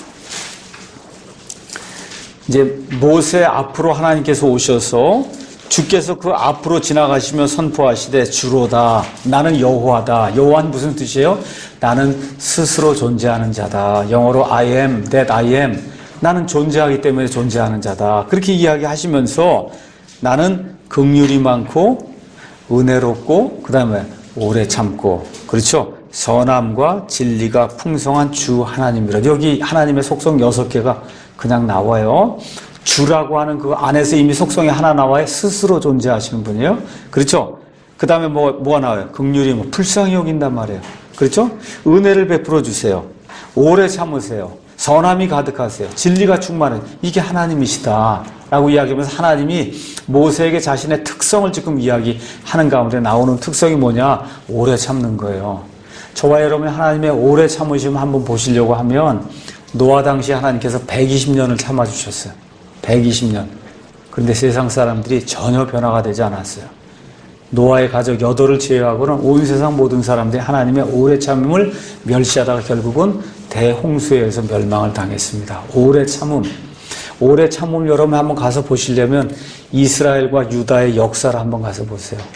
이제 모세 앞으로 하나님께서 오셔서 주께서 그 앞으로 지나가시며 선포하시되 주로다. 나는 여호와다. 여호와는 무슨 뜻이에요? 나는 스스로 존재하는 자다. 영어로 I am that I am. 나는 존재하기 때문에 존재하는 자다. 그렇게 이야기하시면서 나는 긍휼이 많고 은혜롭고 그 다음에 오래 참고, 그렇죠? 선함과 진리가 풍성한 주 하나님이라. 여기 하나님의 속성 여섯 개가 그냥 나와요. 주라고 하는 그 안에서 이미 속성이 하나 나와요. 스스로 존재하시는 분이에요. 그렇죠? 그 다음에 뭐, 뭐가 나와요? 긍휼이 뭐 불쌍히 여긴단 말이에요. 그렇죠? 은혜를 베풀어 주세요. 오래 참으세요. 선함이 가득하세요. 진리가 충만해요. 이게 하나님이시다. 라고 이야기하면서 하나님이 모세에게 자신의 특성을 지금 이야기하는 가운데 나오는 특성이 뭐냐? 오래 참는 거예요. 저와 여러분이 하나님의 오래 참으심 한번 보시려고 하면 노아 당시 하나님께서 백이십 년을 참아주셨어요. 백이십 년. 그런데 세상 사람들이 전혀 변화가 되지 않았어요. 노아의 가족 여덟을 제외하고는 온 세상 모든 사람들이 하나님의 오래 참음을 멸시하다가 결국은 대홍수에 의해서 멸망을 당했습니다. 오래 참음. 오래 참음 여러분 한번 가서 보시려면 이스라엘과 유다의 역사를 한번 가서 보세요.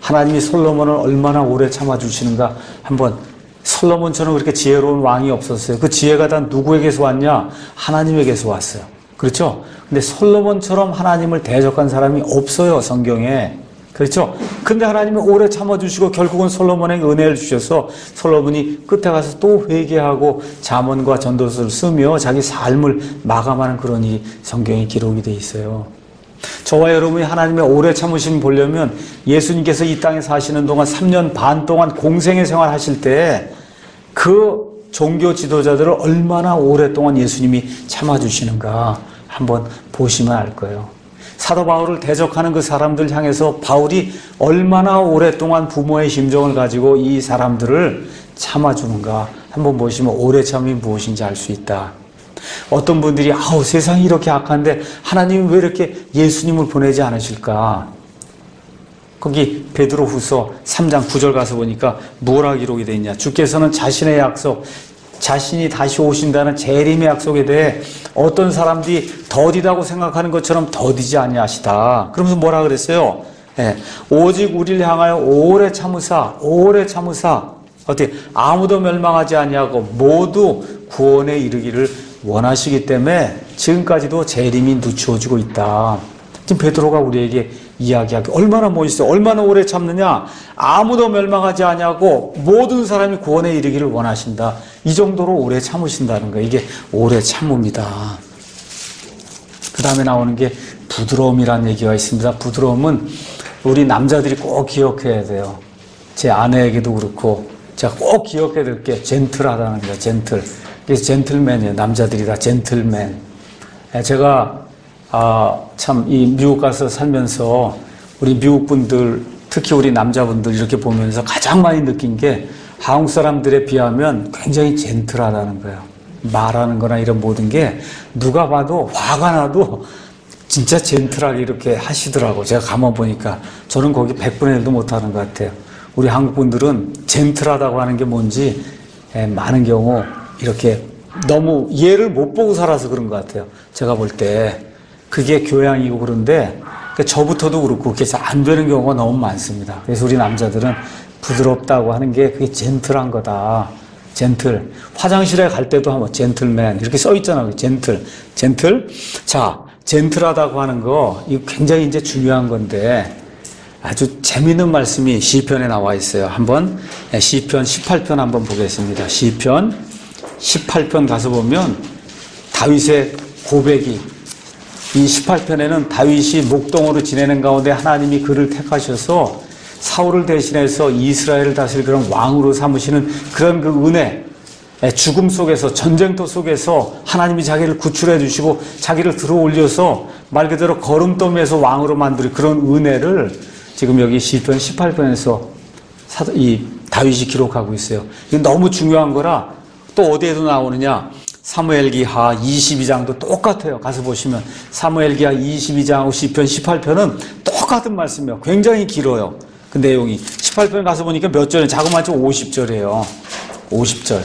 하나님이 솔로몬을 얼마나 오래 참아주시는가 한번. 솔로몬처럼 그렇게 지혜로운 왕이 없었어요. 그 지혜가 다 누구에게서 왔냐? 하나님에게서 왔어요. 그렇죠? 근데 솔로몬처럼 하나님을 대적한 사람이 없어요, 성경에. 그렇죠? 근데 하나님이 오래 참아주시고 결국은 솔로몬에게 은혜를 주셔서 솔로몬이 끝에 가서 또 회개하고 잠언과 전도서를 쓰며 자기 삶을 마감하는 그런 일이 성경에 기록이 돼 있어요. 저와 여러분이 하나님의 오래 참으심을 보려면 예수님께서 이 땅에 사시는 동안 삼 년 반 동안 공생의 생활 하실 때 그 종교 지도자들을 얼마나 오랫동안 예수님이 참아주시는가 한번 보시면 알 거예요. 사도 바울을 대적하는 그 사람들 향해서 바울이 얼마나 오랫동안 부모의 심정을 가지고 이 사람들을 참아주는가 한번 보시면 오래 참이 무엇인지 알 수 있다. 어떤 분들이 아우 세상이 이렇게 악한데 하나님이 왜 이렇게 예수님을 보내지 않으실까? 거기 베드로후서 삼 장 구 절 가서 보니까 뭐라 기록이 되어 있냐? 주께서는 자신의 약속, 자신이 다시 오신다는 재림의 약속에 대해 어떤 사람들이 더디다고 생각하는 것처럼 더디지 아니하시다. 그러면서 뭐라 그랬어요? 예, 오직 우리를 향하여 오래 참으사, 오래 참으사 어떻게 아무도 멸망하지 아니하고 모두 구원에 이르기를 원하시기 때문에 지금까지도 재림이 늦추어지고 있다. 지금 베드로가 우리에게 이야기하기 얼마나 멋있어요. 얼마나 오래 참느냐. 아무도 멸망하지 아니하고 모든 사람이 구원에 이르기를 원하신다. 이 정도로 오래 참으신다는 거예요. 이게 오래 참음이다. 그 다음에 나오는 게 부드러움이라는 얘기가 있습니다. 부드러움은 우리 남자들이 꼭 기억해야 돼요. 제 아내에게도 그렇고 제가 꼭 기억해야 될 게 젠틀하다는 거예요. 젠틀. 그래서 젠틀맨이에요. 남자들이 다 젠틀맨. 제가 아, 참, 이 미국 가서 살면서 우리 미국 분들, 특히 우리 남자분들 이렇게 보면서 가장 많이 느낀 게 한국 사람들에 비하면 굉장히 젠틀하다는 거예요. 말하는 거나 이런 모든 게 누가 봐도 화가 나도 진짜 젠틀하게 이렇게 하시더라고. 제가 가만 보니까 저는 거기 백분의 일도 못하는 것 같아요. 우리 한국 분들은 젠틀하다고 하는 게 뭔지 많은 경우 이렇게 너무 이해를 못 보고 살아서 그런 것 같아요. 제가 볼 때. 그게 교양이고 그런데 저부터도 그렇고 그게 잘 안 되는 경우가 너무 많습니다. 그래서 우리 남자들은 부드럽다고 하는 게 그게 젠틀한 거다. 젠틀. 화장실에 갈 때도 한번 젠틀맨 이렇게 써 있잖아요. 젠틀. 젠틀. 자, 젠틀하다고 하는 거 이거 굉장히 이제 중요한 건데 아주 재미있는 말씀이 시편에 나와 있어요. 한번 시편 십팔 편 한번 보겠습니다. 시편 십팔 편 가서 보면 다윗의 고백이 이 십팔 편에는 다윗이 목동으로 지내는 가운데 하나님이 그를 택하셔서 사울을 대신해서 이스라엘을 다스릴 그런 왕으로 삼으시는 그런 그 은혜, 죽음 속에서 전쟁터 속에서 하나님이 자기를 구출해 주시고 자기를 들어 올려서 말 그대로 거름더미에서 왕으로 만드는 그런 은혜를 지금 여기 시편 십팔 편에서 이 다윗이 기록하고 있어요. 이게 너무 중요한 거라 또 어디에도 나오느냐? 사무엘기하 이십이 장도 똑같아요. 가서 보시면 사무엘기하 이십이 장하고 시편 십팔 편은 똑같은 말씀이에요. 굉장히 길어요. 그 내용이 십팔 편 가서 보니까 몇 절에 자그마치 오십 절이에요. 오십 절.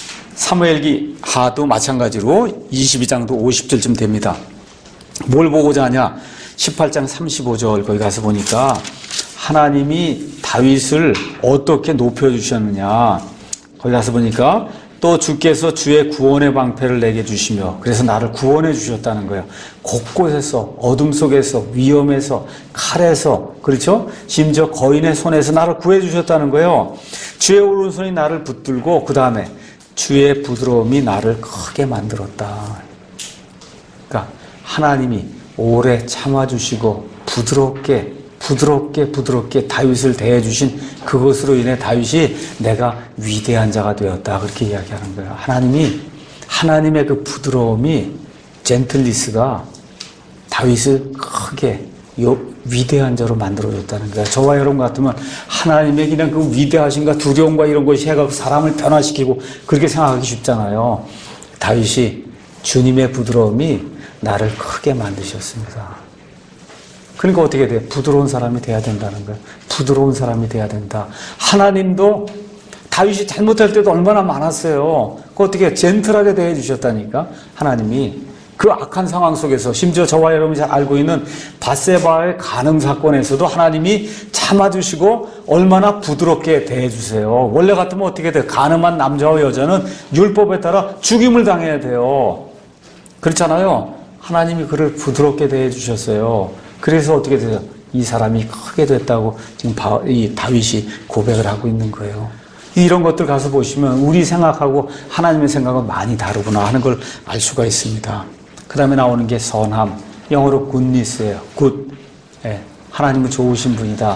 사무엘기하도 마찬가지로 이십이 장도 오십 절쯤 됩니다. 뭘 보고자 하냐? 십팔 장 삼십오 절 거기 가서 보니까 하나님이 다윗을 어떻게 높여주셨느냐. 거기 가서 보니까 또 주께서 주의 구원의 방패를 내게 주시며 그래서 나를 구원해 주셨다는 거예요. 곳곳에서 어둠 속에서 위험에서 칼에서 그렇죠? 심지어 거인의 손에서 나를 구해 주셨다는 거예요. 주의 오른손이 나를 붙들고 그 다음에 주의 부드러움이 나를 크게 만들었다. 그러니까 하나님이 오래 참아주시고 부드럽게 부드럽게 부드럽게 다윗을 대해주신 그것으로 인해 다윗이 내가 위대한 자가 되었다 그렇게 이야기하는 거예요. 하나님이 하나님의 그 부드러움이 젠틀리스가 다윗을 크게 위대한 자로 만들어줬다는 거예요. 저와 여러분 같으면 하나님의 그냥 그 위대하신가 두려움과 이런 것이 해가지고 사람을 변화시키고 그렇게 생각하기 쉽잖아요. 다윗이 주님의 부드러움이 나를 크게 만드셨습니다. 그러니까 어떻게 돼? 부드러운 사람이 돼야 된다는 거예요. 부드러운 사람이 돼야 된다. 하나님도 다윗이 잘못할 때도 얼마나 많았어요. 그 어떻게 젠틀하게 대해 주셨다니까. 하나님이 그 악한 상황 속에서 심지어 저와 여러분이 잘 알고 있는 밧세바의 간음 사건에서도 하나님이 참아주시고 얼마나 부드럽게 대해주세요. 원래 같으면 어떻게 돼요? 간음한 남자와 여자는 율법에 따라 죽임을 당해야 돼요. 그렇잖아요. 하나님이 그를 부드럽게 대해주셨어요. 그래서 어떻게 돼요? 이 사람이 크게 됐다고 지금 바, 이 다윗이 고백을 하고 있는 거예요. 이런 것들 가서 보시면 우리 생각하고 하나님의 생각은 많이 다르구나 하는 걸 알 수가 있습니다. 그 다음에 나오는 게 선함, 영어로 goodness예요. good. 예, 하나님은 좋으신 분이다.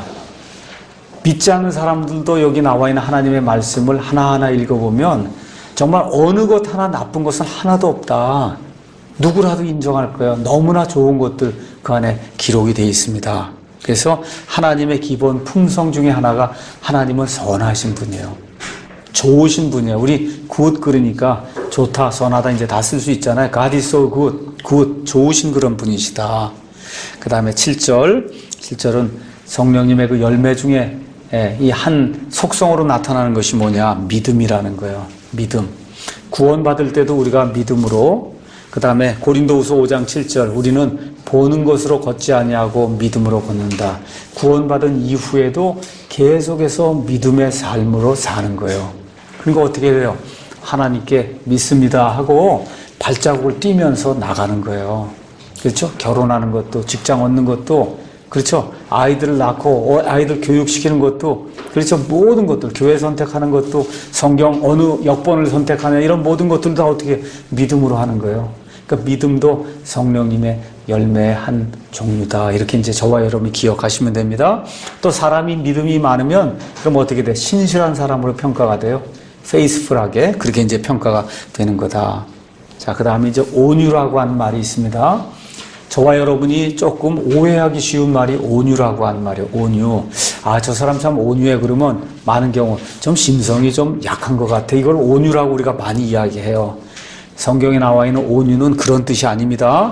믿지 않는 사람들도 여기 나와 있는 하나님의 말씀을 하나하나 읽어보면 정말 어느 것 하나 나쁜 것은 하나도 없다. 누구라도 인정할 거예요. 너무나 좋은 것들 그 안에 기록이 되어 있습니다. 그래서 하나님의 기본 품성 중에 하나가 하나님은 선하신 분이에요. 좋으신 분이에요. 우리 good 그러니까 좋다, 선하다 이제 다 쓸 수 있잖아요. God is so good, good, 좋으신 그런 분이시다. 그 다음에 칠 절, 칠 절은 성령님의 그 열매 중에 이 한 속성으로 나타나는 것이 뭐냐? 믿음이라는 거예요. 믿음. 구원받을 때도 우리가 믿음으로, 그 다음에 고린도후서 오 장 칠 절, 우리는 보는 것으로 걷지 아니하고 믿음으로 걷는다. 구원받은 이후에도 계속해서 믿음의 삶으로 사는 거예요. 그러니까 어떻게 돼요? 하나님께 믿습니다 하고 발자국을 띄면서 나가는 거예요. 그렇죠? 결혼하는 것도, 직장 얻는 것도, 그렇죠? 아이들을 낳고 아이들 교육시키는 것도, 그렇죠? 모든 것들, 교회 선택하는 것도, 성경 어느 역번을 선택하냐, 이런 모든 것들 다 어떻게 믿음으로 하는 거예요. 그러니까 믿음도 성령님의 열매의 한 종류다. 이렇게 이제 저와 여러분이 기억하시면 됩니다. 또 사람이 믿음이 많으면 그럼 어떻게 돼? 신실한 사람으로 평가가 돼요. 페이스풀하게 그렇게 이제 평가가 되는 거다. 자, 그 다음에 이제 온유라고 하는 말이 있습니다. 저와 여러분이 조금 오해하기 쉬운 말이 온유라고 하는 말이에요. 온유. 아, 저 사람 참 온유해. 그러면 많은 경우 좀 심성이 좀 약한 것 같아. 이걸 온유라고 우리가 많이 이야기해요. 성경에 나와 있는 온유는 그런 뜻이 아닙니다.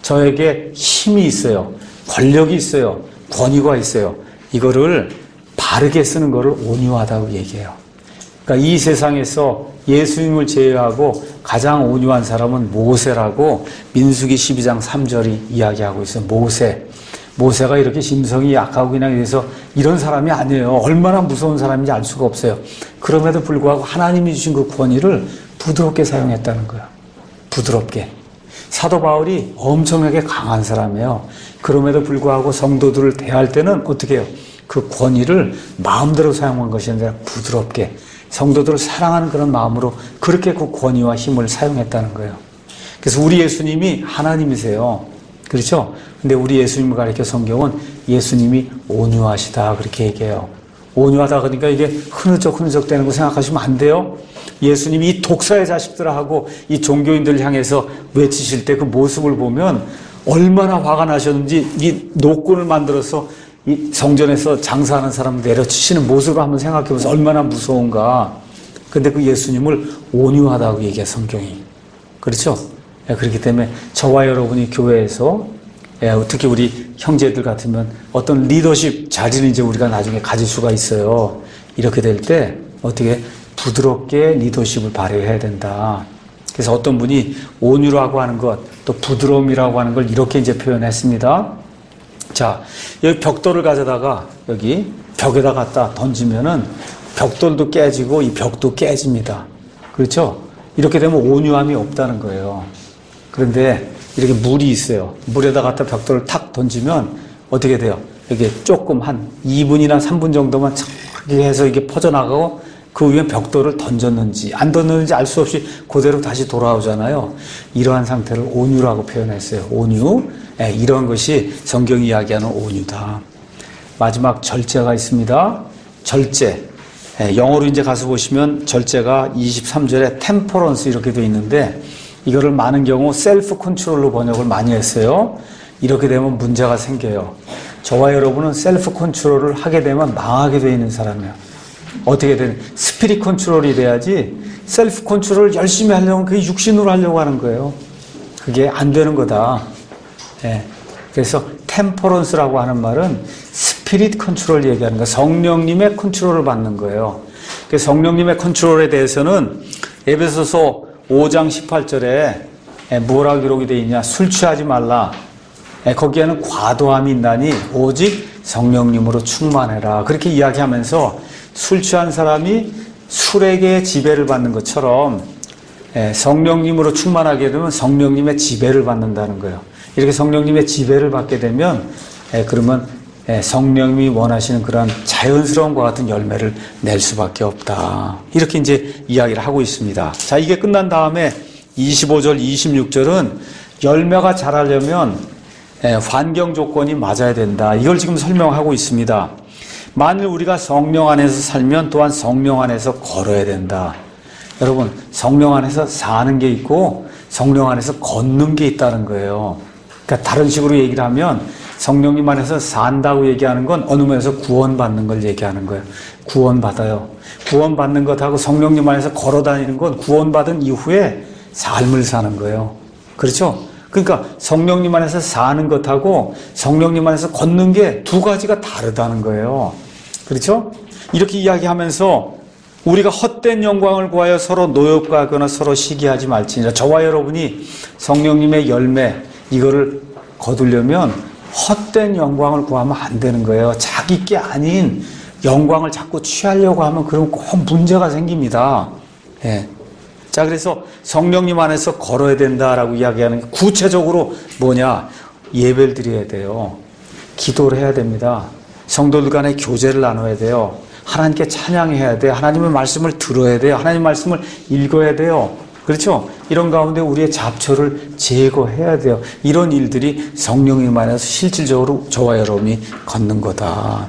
저에게 힘이 있어요. 권력이 있어요. 권위가 있어요. 이거를 바르게 쓰는 거를 온유하다고 얘기해요. 그러니까 이 세상에서 예수님을 제외하고 가장 온유한 사람은 모세라고 민수기 십이 장 삼 절이 이야기하고 있어요. 모세. 모세가 이렇게 심성이 약하고 그냥 이래서 이런 사람이 아니에요. 얼마나 무서운 사람인지 알 수가 없어요. 그럼에도 불구하고 하나님이 주신 그 권위를 부드럽게 사용했다는 거예요. 부드럽게. 사도 바울이 엄청나게 강한 사람이에요. 그럼에도 불구하고 성도들을 대할 때는 어떻게 해요? 그 권위를 마음대로 사용한 것이 아니라 부드럽게 성도들을 사랑하는 그런 마음으로 그렇게 그 권위와 힘을 사용했다는 거예요. 그래서 우리 예수님이 하나님이세요. 그렇죠? 근데 우리 예수님을 가리켜 성경은 예수님이 온유하시다 그렇게 얘기해요. 온유하다 그러니까 이게 흐느적 흐느적 되는 거 생각하시면 안 돼요. 예수님이 이 독사의 자식들하고 이 종교인들을 향해서 외치실 때 그 모습을 보면 얼마나 화가 나셨는지 이 노끈을 만들어서 이 성전에서 장사하는 사람 내려치시는 모습을 한번 생각해 보세요. 얼마나 무서운가. 근데 그 예수님을 온유하다고 얘기해 성경이. 그렇죠? 그렇기 때문에 저와 여러분이 교회에서 특히 우리 형제들 같으면 어떤 리더십 자리는 이제 우리가 나중에 가질 수가 있어요. 이렇게 될 때 어떻게 부드럽게 리더십을 발휘해야 된다. 그래서 어떤 분이 온유라고 하는 것, 또 부드러움이라고 하는 걸 이렇게 이제 표현했습니다. 자, 여기 벽돌을 가져다가 여기 벽에다 갖다 던지면은 벽돌도 깨지고 이 벽도 깨집니다. 그렇죠? 이렇게 되면 온유함이 없다는 거예요. 그런데 이렇게 물이 있어요. 물에다 갖다 벽돌을 탁 던지면 어떻게 돼요? 이게 조금 한 이 분이나 삼 분 정도만 착하게 해서 이게 퍼져나가고 그 위에 벽돌을 던졌는지 안 던졌는지 알 수 없이 그대로 다시 돌아오잖아요. 이러한 상태를 온유라고 표현했어요. 온유. 네, 이런 것이 성경이 이야기하는 온유다. 마지막 절제가 있습니다. 절제. 네, 영어로 이제 가서 보시면 절제가 이십삼 절에 템퍼런스 이렇게 되어 있는데 이거를 많은 경우 셀프 컨트롤로 번역을 많이 했어요. 이렇게 되면 문제가 생겨요. 저와 여러분은 셀프 컨트롤을 하게 되면 망하게 되어 있는 사람이에요. 어떻게 되는? 스피릿 컨트롤이 돼야지 셀프 컨트롤을 열심히 하려면 그게 육신으로 하려고 하는 거예요. 그게 안 되는 거다. 예. 그래서 템퍼런스라고 하는 말은 스피릿 컨트롤 얘기하는 거예요. 성령님의 컨트롤을 받는 거예요. 그래서 성령님의 컨트롤에 대해서는 에베소서 오 장 십팔 절에 에, 뭐라 기록이 되어 있냐? 술 취하지 말라. 에, 거기에는 과도함이 있나니 오직 성령님으로 충만해라. 그렇게 이야기하면서 술 취한 사람이 술에게 지배를 받는 것처럼 에, 성령님으로 충만하게 되면 성령님의 지배를 받는다는 거예요. 이렇게 성령님의 지배를 받게 되면 에, 그러면 에, 성령님이 원하시는 그런 자연스러움과 같은 열매를 낼 수밖에 없다. 이렇게 이제 이야기를 하고 있습니다. 자, 이게 끝난 다음에 이십오 절, 이십육 절은 열매가 자라려면 에, 환경 조건이 맞아야 된다. 이걸 지금 설명하고 있습니다. 만일 우리가 성령 안에서 살면 또한 성령 안에서 걸어야 된다. 여러분, 성령 안에서 사는 게 있고 성령 안에서 걷는 게 있다는 거예요. 그러니까 다른 식으로 얘기를 하면 성령님 안에서 산다고 얘기하는 건 어느 면에서 구원받는 걸 얘기하는 거예요. 구원받아요. 구원받는 것하고 성령님 안에서 걸어다니는 건 구원받은 이후에 삶을 사는 거예요. 그렇죠? 그러니까 성령님 안에서 사는 것하고 성령님 안에서 걷는 게 두 가지가 다르다는 거예요. 그렇죠? 이렇게 이야기하면서 우리가 헛된 영광을 구하여 서로 노엽가거나 서로 시기하지 말지니라. 저와 여러분이 성령님의 열매 이거를 거두려면 헛된 영광을 구하면 안 되는 거예요. 자기 게 아닌 영광을 자꾸 취하려고 하면 그러면 꼭 문제가 생깁니다. 예. 자, 그래서 성령님 안에서 걸어야 된다라고 이야기하는 게 구체적으로 뭐냐? 예배를 드려야 돼요. 기도를 해야 됩니다. 성도들 간에 교제를 나눠야 돼요. 하나님께 찬양해야 돼요. 하나님의 말씀을 들어야 돼요. 하나님의 말씀을 읽어야 돼요. 그렇죠? 이런 가운데 우리의 잡초를 제거해야 돼요. 이런 일들이 성령님 안에서 실질적으로 저와 여러분이 걷는 거다.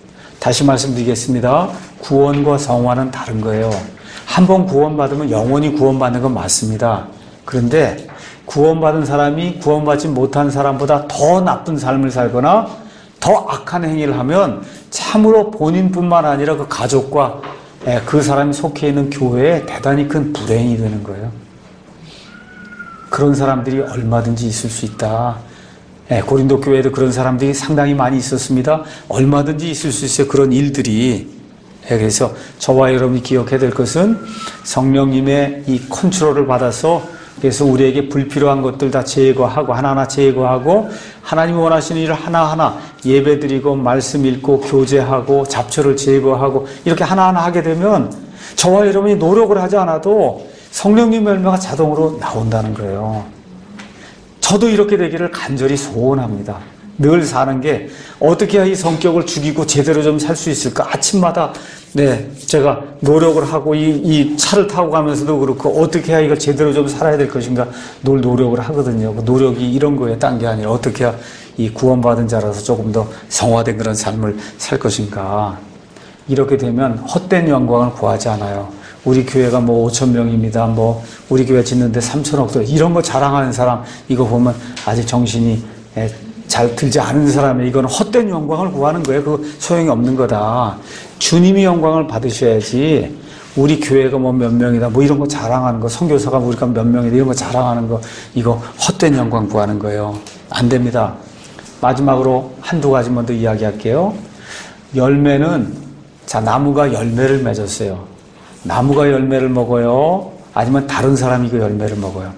다시 말씀드리겠습니다. 구원과 성화는 다른 거예요. 한번 구원받으면 영원히 구원받는 건 맞습니다. 그런데 구원받은 사람이 구원받지 못한 사람보다 더 나쁜 삶을 살거나 더 악한 행위를 하면 참으로 본인뿐만 아니라 그 가족과 그 사람이 속해 있는 교회에 대단히 큰 불행이 되는 거예요. 그런 사람들이 얼마든지 있을 수 있다. 고린도 교회에도 그런 사람들이 상당히 많이 있었습니다. 얼마든지 있을 수 있어요. 그런 일들이. 그래서 저와 여러분이 기억해야 될 것은 성령님의 이 컨트롤을 받아서 그래서 우리에게 불필요한 것들 다 제거하고 하나하나 제거하고 하나님이 원하시는 일을 하나하나 예배드리고 말씀 읽고 교제하고 잡초를 제거하고 이렇게 하나하나 하게 되면 저와 여러분이 노력을 하지 않아도 성령님의 열매가 자동으로 나온다는 거예요. 저도 이렇게 되기를 간절히 소원합니다. 늘 사는 게 어떻게 해야 이 성격을 죽이고 제대로 좀 살 수 있을까? 아침마다 네 제가 노력을 하고 이, 이 차를 타고 가면서도 그렇고 어떻게 해야 이걸 제대로 좀 살아야 될 것인가 늘 노력을 하거든요. 그 노력이 이런 거에 딴 게 아니라 어떻게 해야 이 구원받은 자라서 조금 더 성화된 그런 삶을 살 것인가. 이렇게 되면 헛된 영광을 구하지 않아요. 우리 교회가 뭐 오천 명입니다. 뭐 우리 교회 짓는데 삼천억 들 이런 거 자랑하는 사람 이거 보면 아직 정신이 잘 들지 않은 사람이 이건 헛된 영광을 구하는 거예요. 그거 소용이 없는 거다. 주님이 영광을 받으셔야지 우리 교회가 뭐 몇 명이다 뭐 이런 거 자랑하는 거 선교사가 우리가 몇 명이다 이런 거 자랑하는 거 이거 헛된 영광 구하는 거예요. 안 됩니다. 마지막으로 한두 가지만 더 이야기할게요. 열매는 자 나무가 열매를 맺었어요. 나무가 열매를 먹어요? 아니면 다른 사람이 그 열매를 먹어요?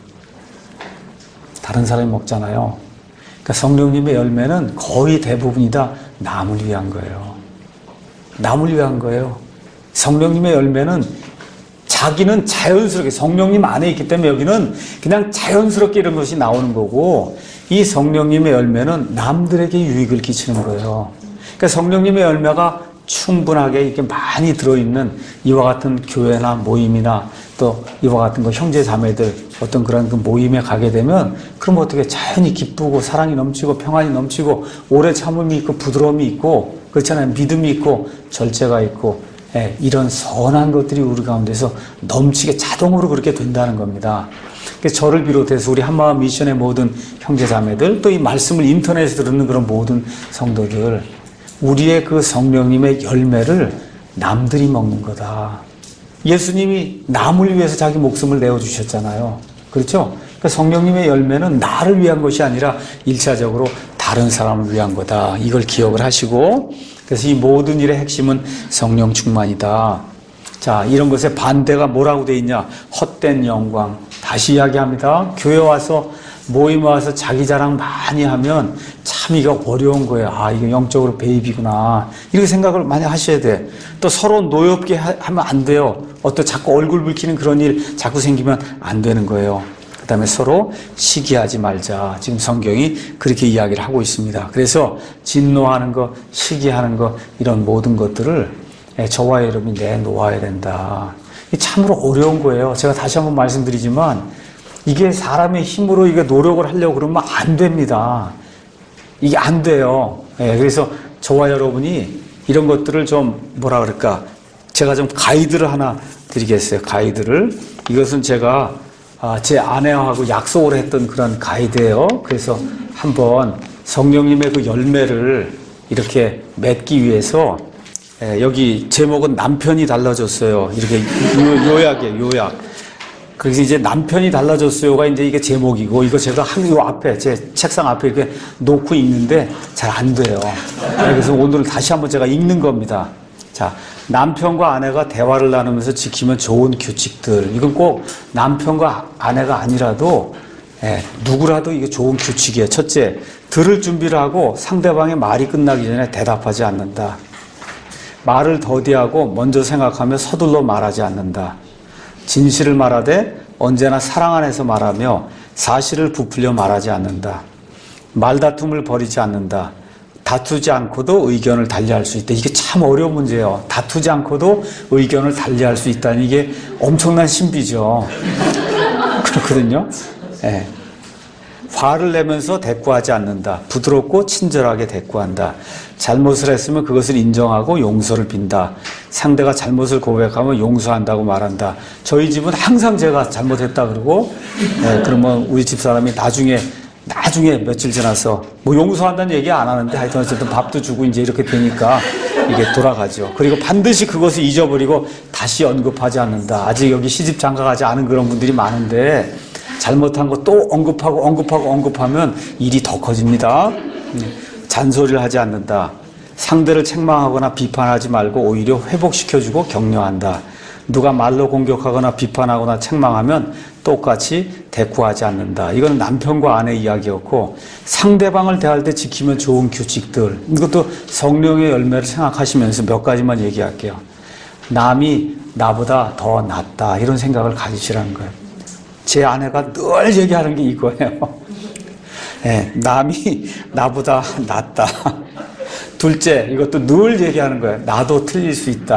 다른 사람이 먹잖아요. 그러니까 성령님의 열매는 거의 대부분이 다 남을 위한 거예요. 남을 위한 거예요. 성령님의 열매는 자기는 자연스럽게 성령님 안에 있기 때문에 여기는 그냥 자연스럽게 이런 것이 나오는 거고 이 성령님의 열매는 남들에게 유익을 끼치는 거예요. 그러니까 성령님의 열매가 충분하게 이렇게 많이 들어있는 이와 같은 교회나 모임이나 또 이와 같은 거 형제 자매들 어떤 그런 그 모임에 가게 되면 그럼 어떻게 자연히 기쁘고 사랑이 넘치고 평안이 넘치고 오래 참음이 있고 부드러움이 있고 그렇잖아요. 믿음이 있고 절제가 있고 예, 이런 선한 것들이 우리 가운데서 넘치게 자동으로 그렇게 된다는 겁니다. 그래서 저를 비롯해서 우리 한마음 미션의 모든 형제 자매들 또 이 말씀을 인터넷에서 듣는 그런 모든 성도들 우리의 그 성령님의 열매를 남들이 먹는 거다. 예수님이 남을 위해서 자기 목숨을 내어주셨잖아요. 그렇죠? 그러니까 성령님의 열매는 나를 위한 것이 아니라 일차적으로 다른 사람을 위한 거다. 이걸 기억을 하시고 그래서 이 모든 일의 핵심은 성령 충만이다. 자, 이런 것의 반대가 뭐라고 돼 있냐? 헛된 영광, 다시 이야기합니다. 교회 와서 모임 와서 자기 자랑 많이 하면 참 이거 어려운 거예요. 아, 이거 영적으로 베이비구나. 이렇게 생각을 많이 하셔야 돼. 또 서로 노엽게 하, 하면 안 돼요. 어떤 자꾸 얼굴 붉히는 그런 일 자꾸 생기면 안 되는 거예요. 그 다음에 서로 시기하지 말자. 지금 성경이 그렇게 이야기를 하고 있습니다. 그래서 진노하는 거, 시기하는 거, 이런 모든 것들을 저와 여러분이 내놓아야 된다. 참으로 어려운 거예요. 제가 다시 한번 말씀드리지만 이게 사람의 힘으로 이게 노력을 하려고 그러면 안 됩니다. 이게 안 돼요. 예, 그래서 저와 여러분이 이런 것들을 좀 뭐라 그럴까, 제가 좀 가이드를 하나 드리겠어요. 가이드를. 이것은 제가 아, 제 아내하고 약속을 했던 그런 가이드예요. 그래서 한번 성령님의 그 열매를 이렇게 맺기 위해서, 예, 여기 제목은 남편이 달라졌어요. 이렇게 요, 요약이에요. 요약. 그래서 이제 남편이 달라졌어요가 이제 이게 제목이고, 이거 제가 한, 요 앞에, 제 책상 앞에 이렇게 놓고 읽는데 잘 안 돼요. 그래서 오늘 다시 한번 제가 읽는 겁니다. 자, 남편과 아내가 대화를 나누면서 지키면 좋은 규칙들. 이건 꼭 남편과 아내가 아니라도, 예, 누구라도 이게 좋은 규칙이에요. 첫째, 들을 준비를 하고 상대방의 말이 끝나기 전에 대답하지 않는다. 말을 더디하고 먼저 생각하며 서둘러 말하지 않는다. 진실을 말하되 언제나 사랑 안에서 말하며 사실을 부풀려 말하지 않는다. 말다툼을 벌이지 않는다. 다투지 않고도 의견을 달리할 수 있다. 이게 참 어려운 문제예요. 다투지 않고도 의견을 달리할 수 있다는 이게 엄청난 신비죠. 그렇거든요. 네. 화를 내면서 대꾸하지 않는다. 부드럽고 친절하게 대꾸한다. 잘못을 했으면 그것을 인정하고 용서를 빈다. 상대가 잘못을 고백하면 용서한다고 말한다. 저희 집은 항상 제가 잘못했다 그러고, 네, 그러면 우리 집사람이 나중에 나중에 며칠 지나서 뭐 용서한다는 얘기 안 하는데 하여튼 어쨌든 밥도 주고 이제 이렇게 되니까 이게 돌아가죠. 그리고 반드시 그것을 잊어버리고 다시 언급하지 않는다. 아직 여기 시집 장가가지 않은 그런 분들이 많은데 잘못한 거 또 언급하고 언급하고 언급하면 일이 더 커집니다. 잔소리를 하지 않는다. 상대를 책망하거나 비판하지 말고 오히려 회복시켜주고 격려한다. 누가 말로 공격하거나 비판하거나 책망하면 똑같이 대꾸하지 않는다. 이건 남편과 아내 이야기였고, 상대방을 대할 때 지키면 좋은 규칙들, 이것도 성령의 열매를 생각하시면서 몇 가지만 얘기할게요. 남이 나보다 더 낫다, 이런 생각을 가지시라는 거예요. 제 아내가 늘 얘기하는 게 이거예요. 네, 남이 나보다 낫다. 둘째, 이것도 늘 얘기하는 거예요. 나도 틀릴 수 있다.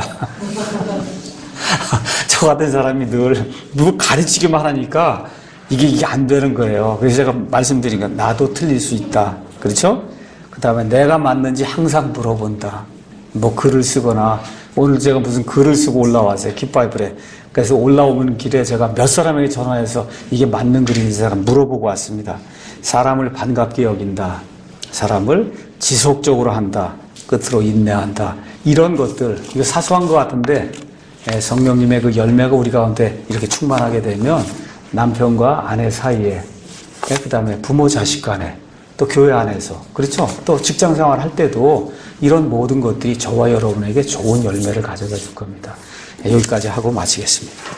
저 같은 사람이 늘 누구 가르치기만 하니까 이게, 이게 안 되는 거예요. 그래서 제가 말씀드린 건 나도 틀릴 수 있다. 그렇죠? 그 다음에 내가 맞는지 항상 물어본다. 뭐 글을 쓰거나, 오늘 제가 무슨 글을 쓰고 올라왔어요. kit바이블에. 그래서 올라오는 길에 제가 몇 사람에게 전화해서 이게 맞는 글인지 사람 물어보고 왔습니다. 사람을 반갑게 여긴다. 사람을 지속적으로 한다. 끝으로 인내한다. 이런 것들, 이거 사소한 것 같은데 성령님의 그 열매가 우리 가운데 이렇게 충만하게 되면 남편과 아내 사이에, 그 다음에 부모 자식 간에, 또 교회 안에서, 그렇죠? 또 직장 생활 할 때도 이런 모든 것들이 저와 여러분에게 좋은 열매를 가져다 줄 겁니다. 여기까지 하고 마치겠습니다.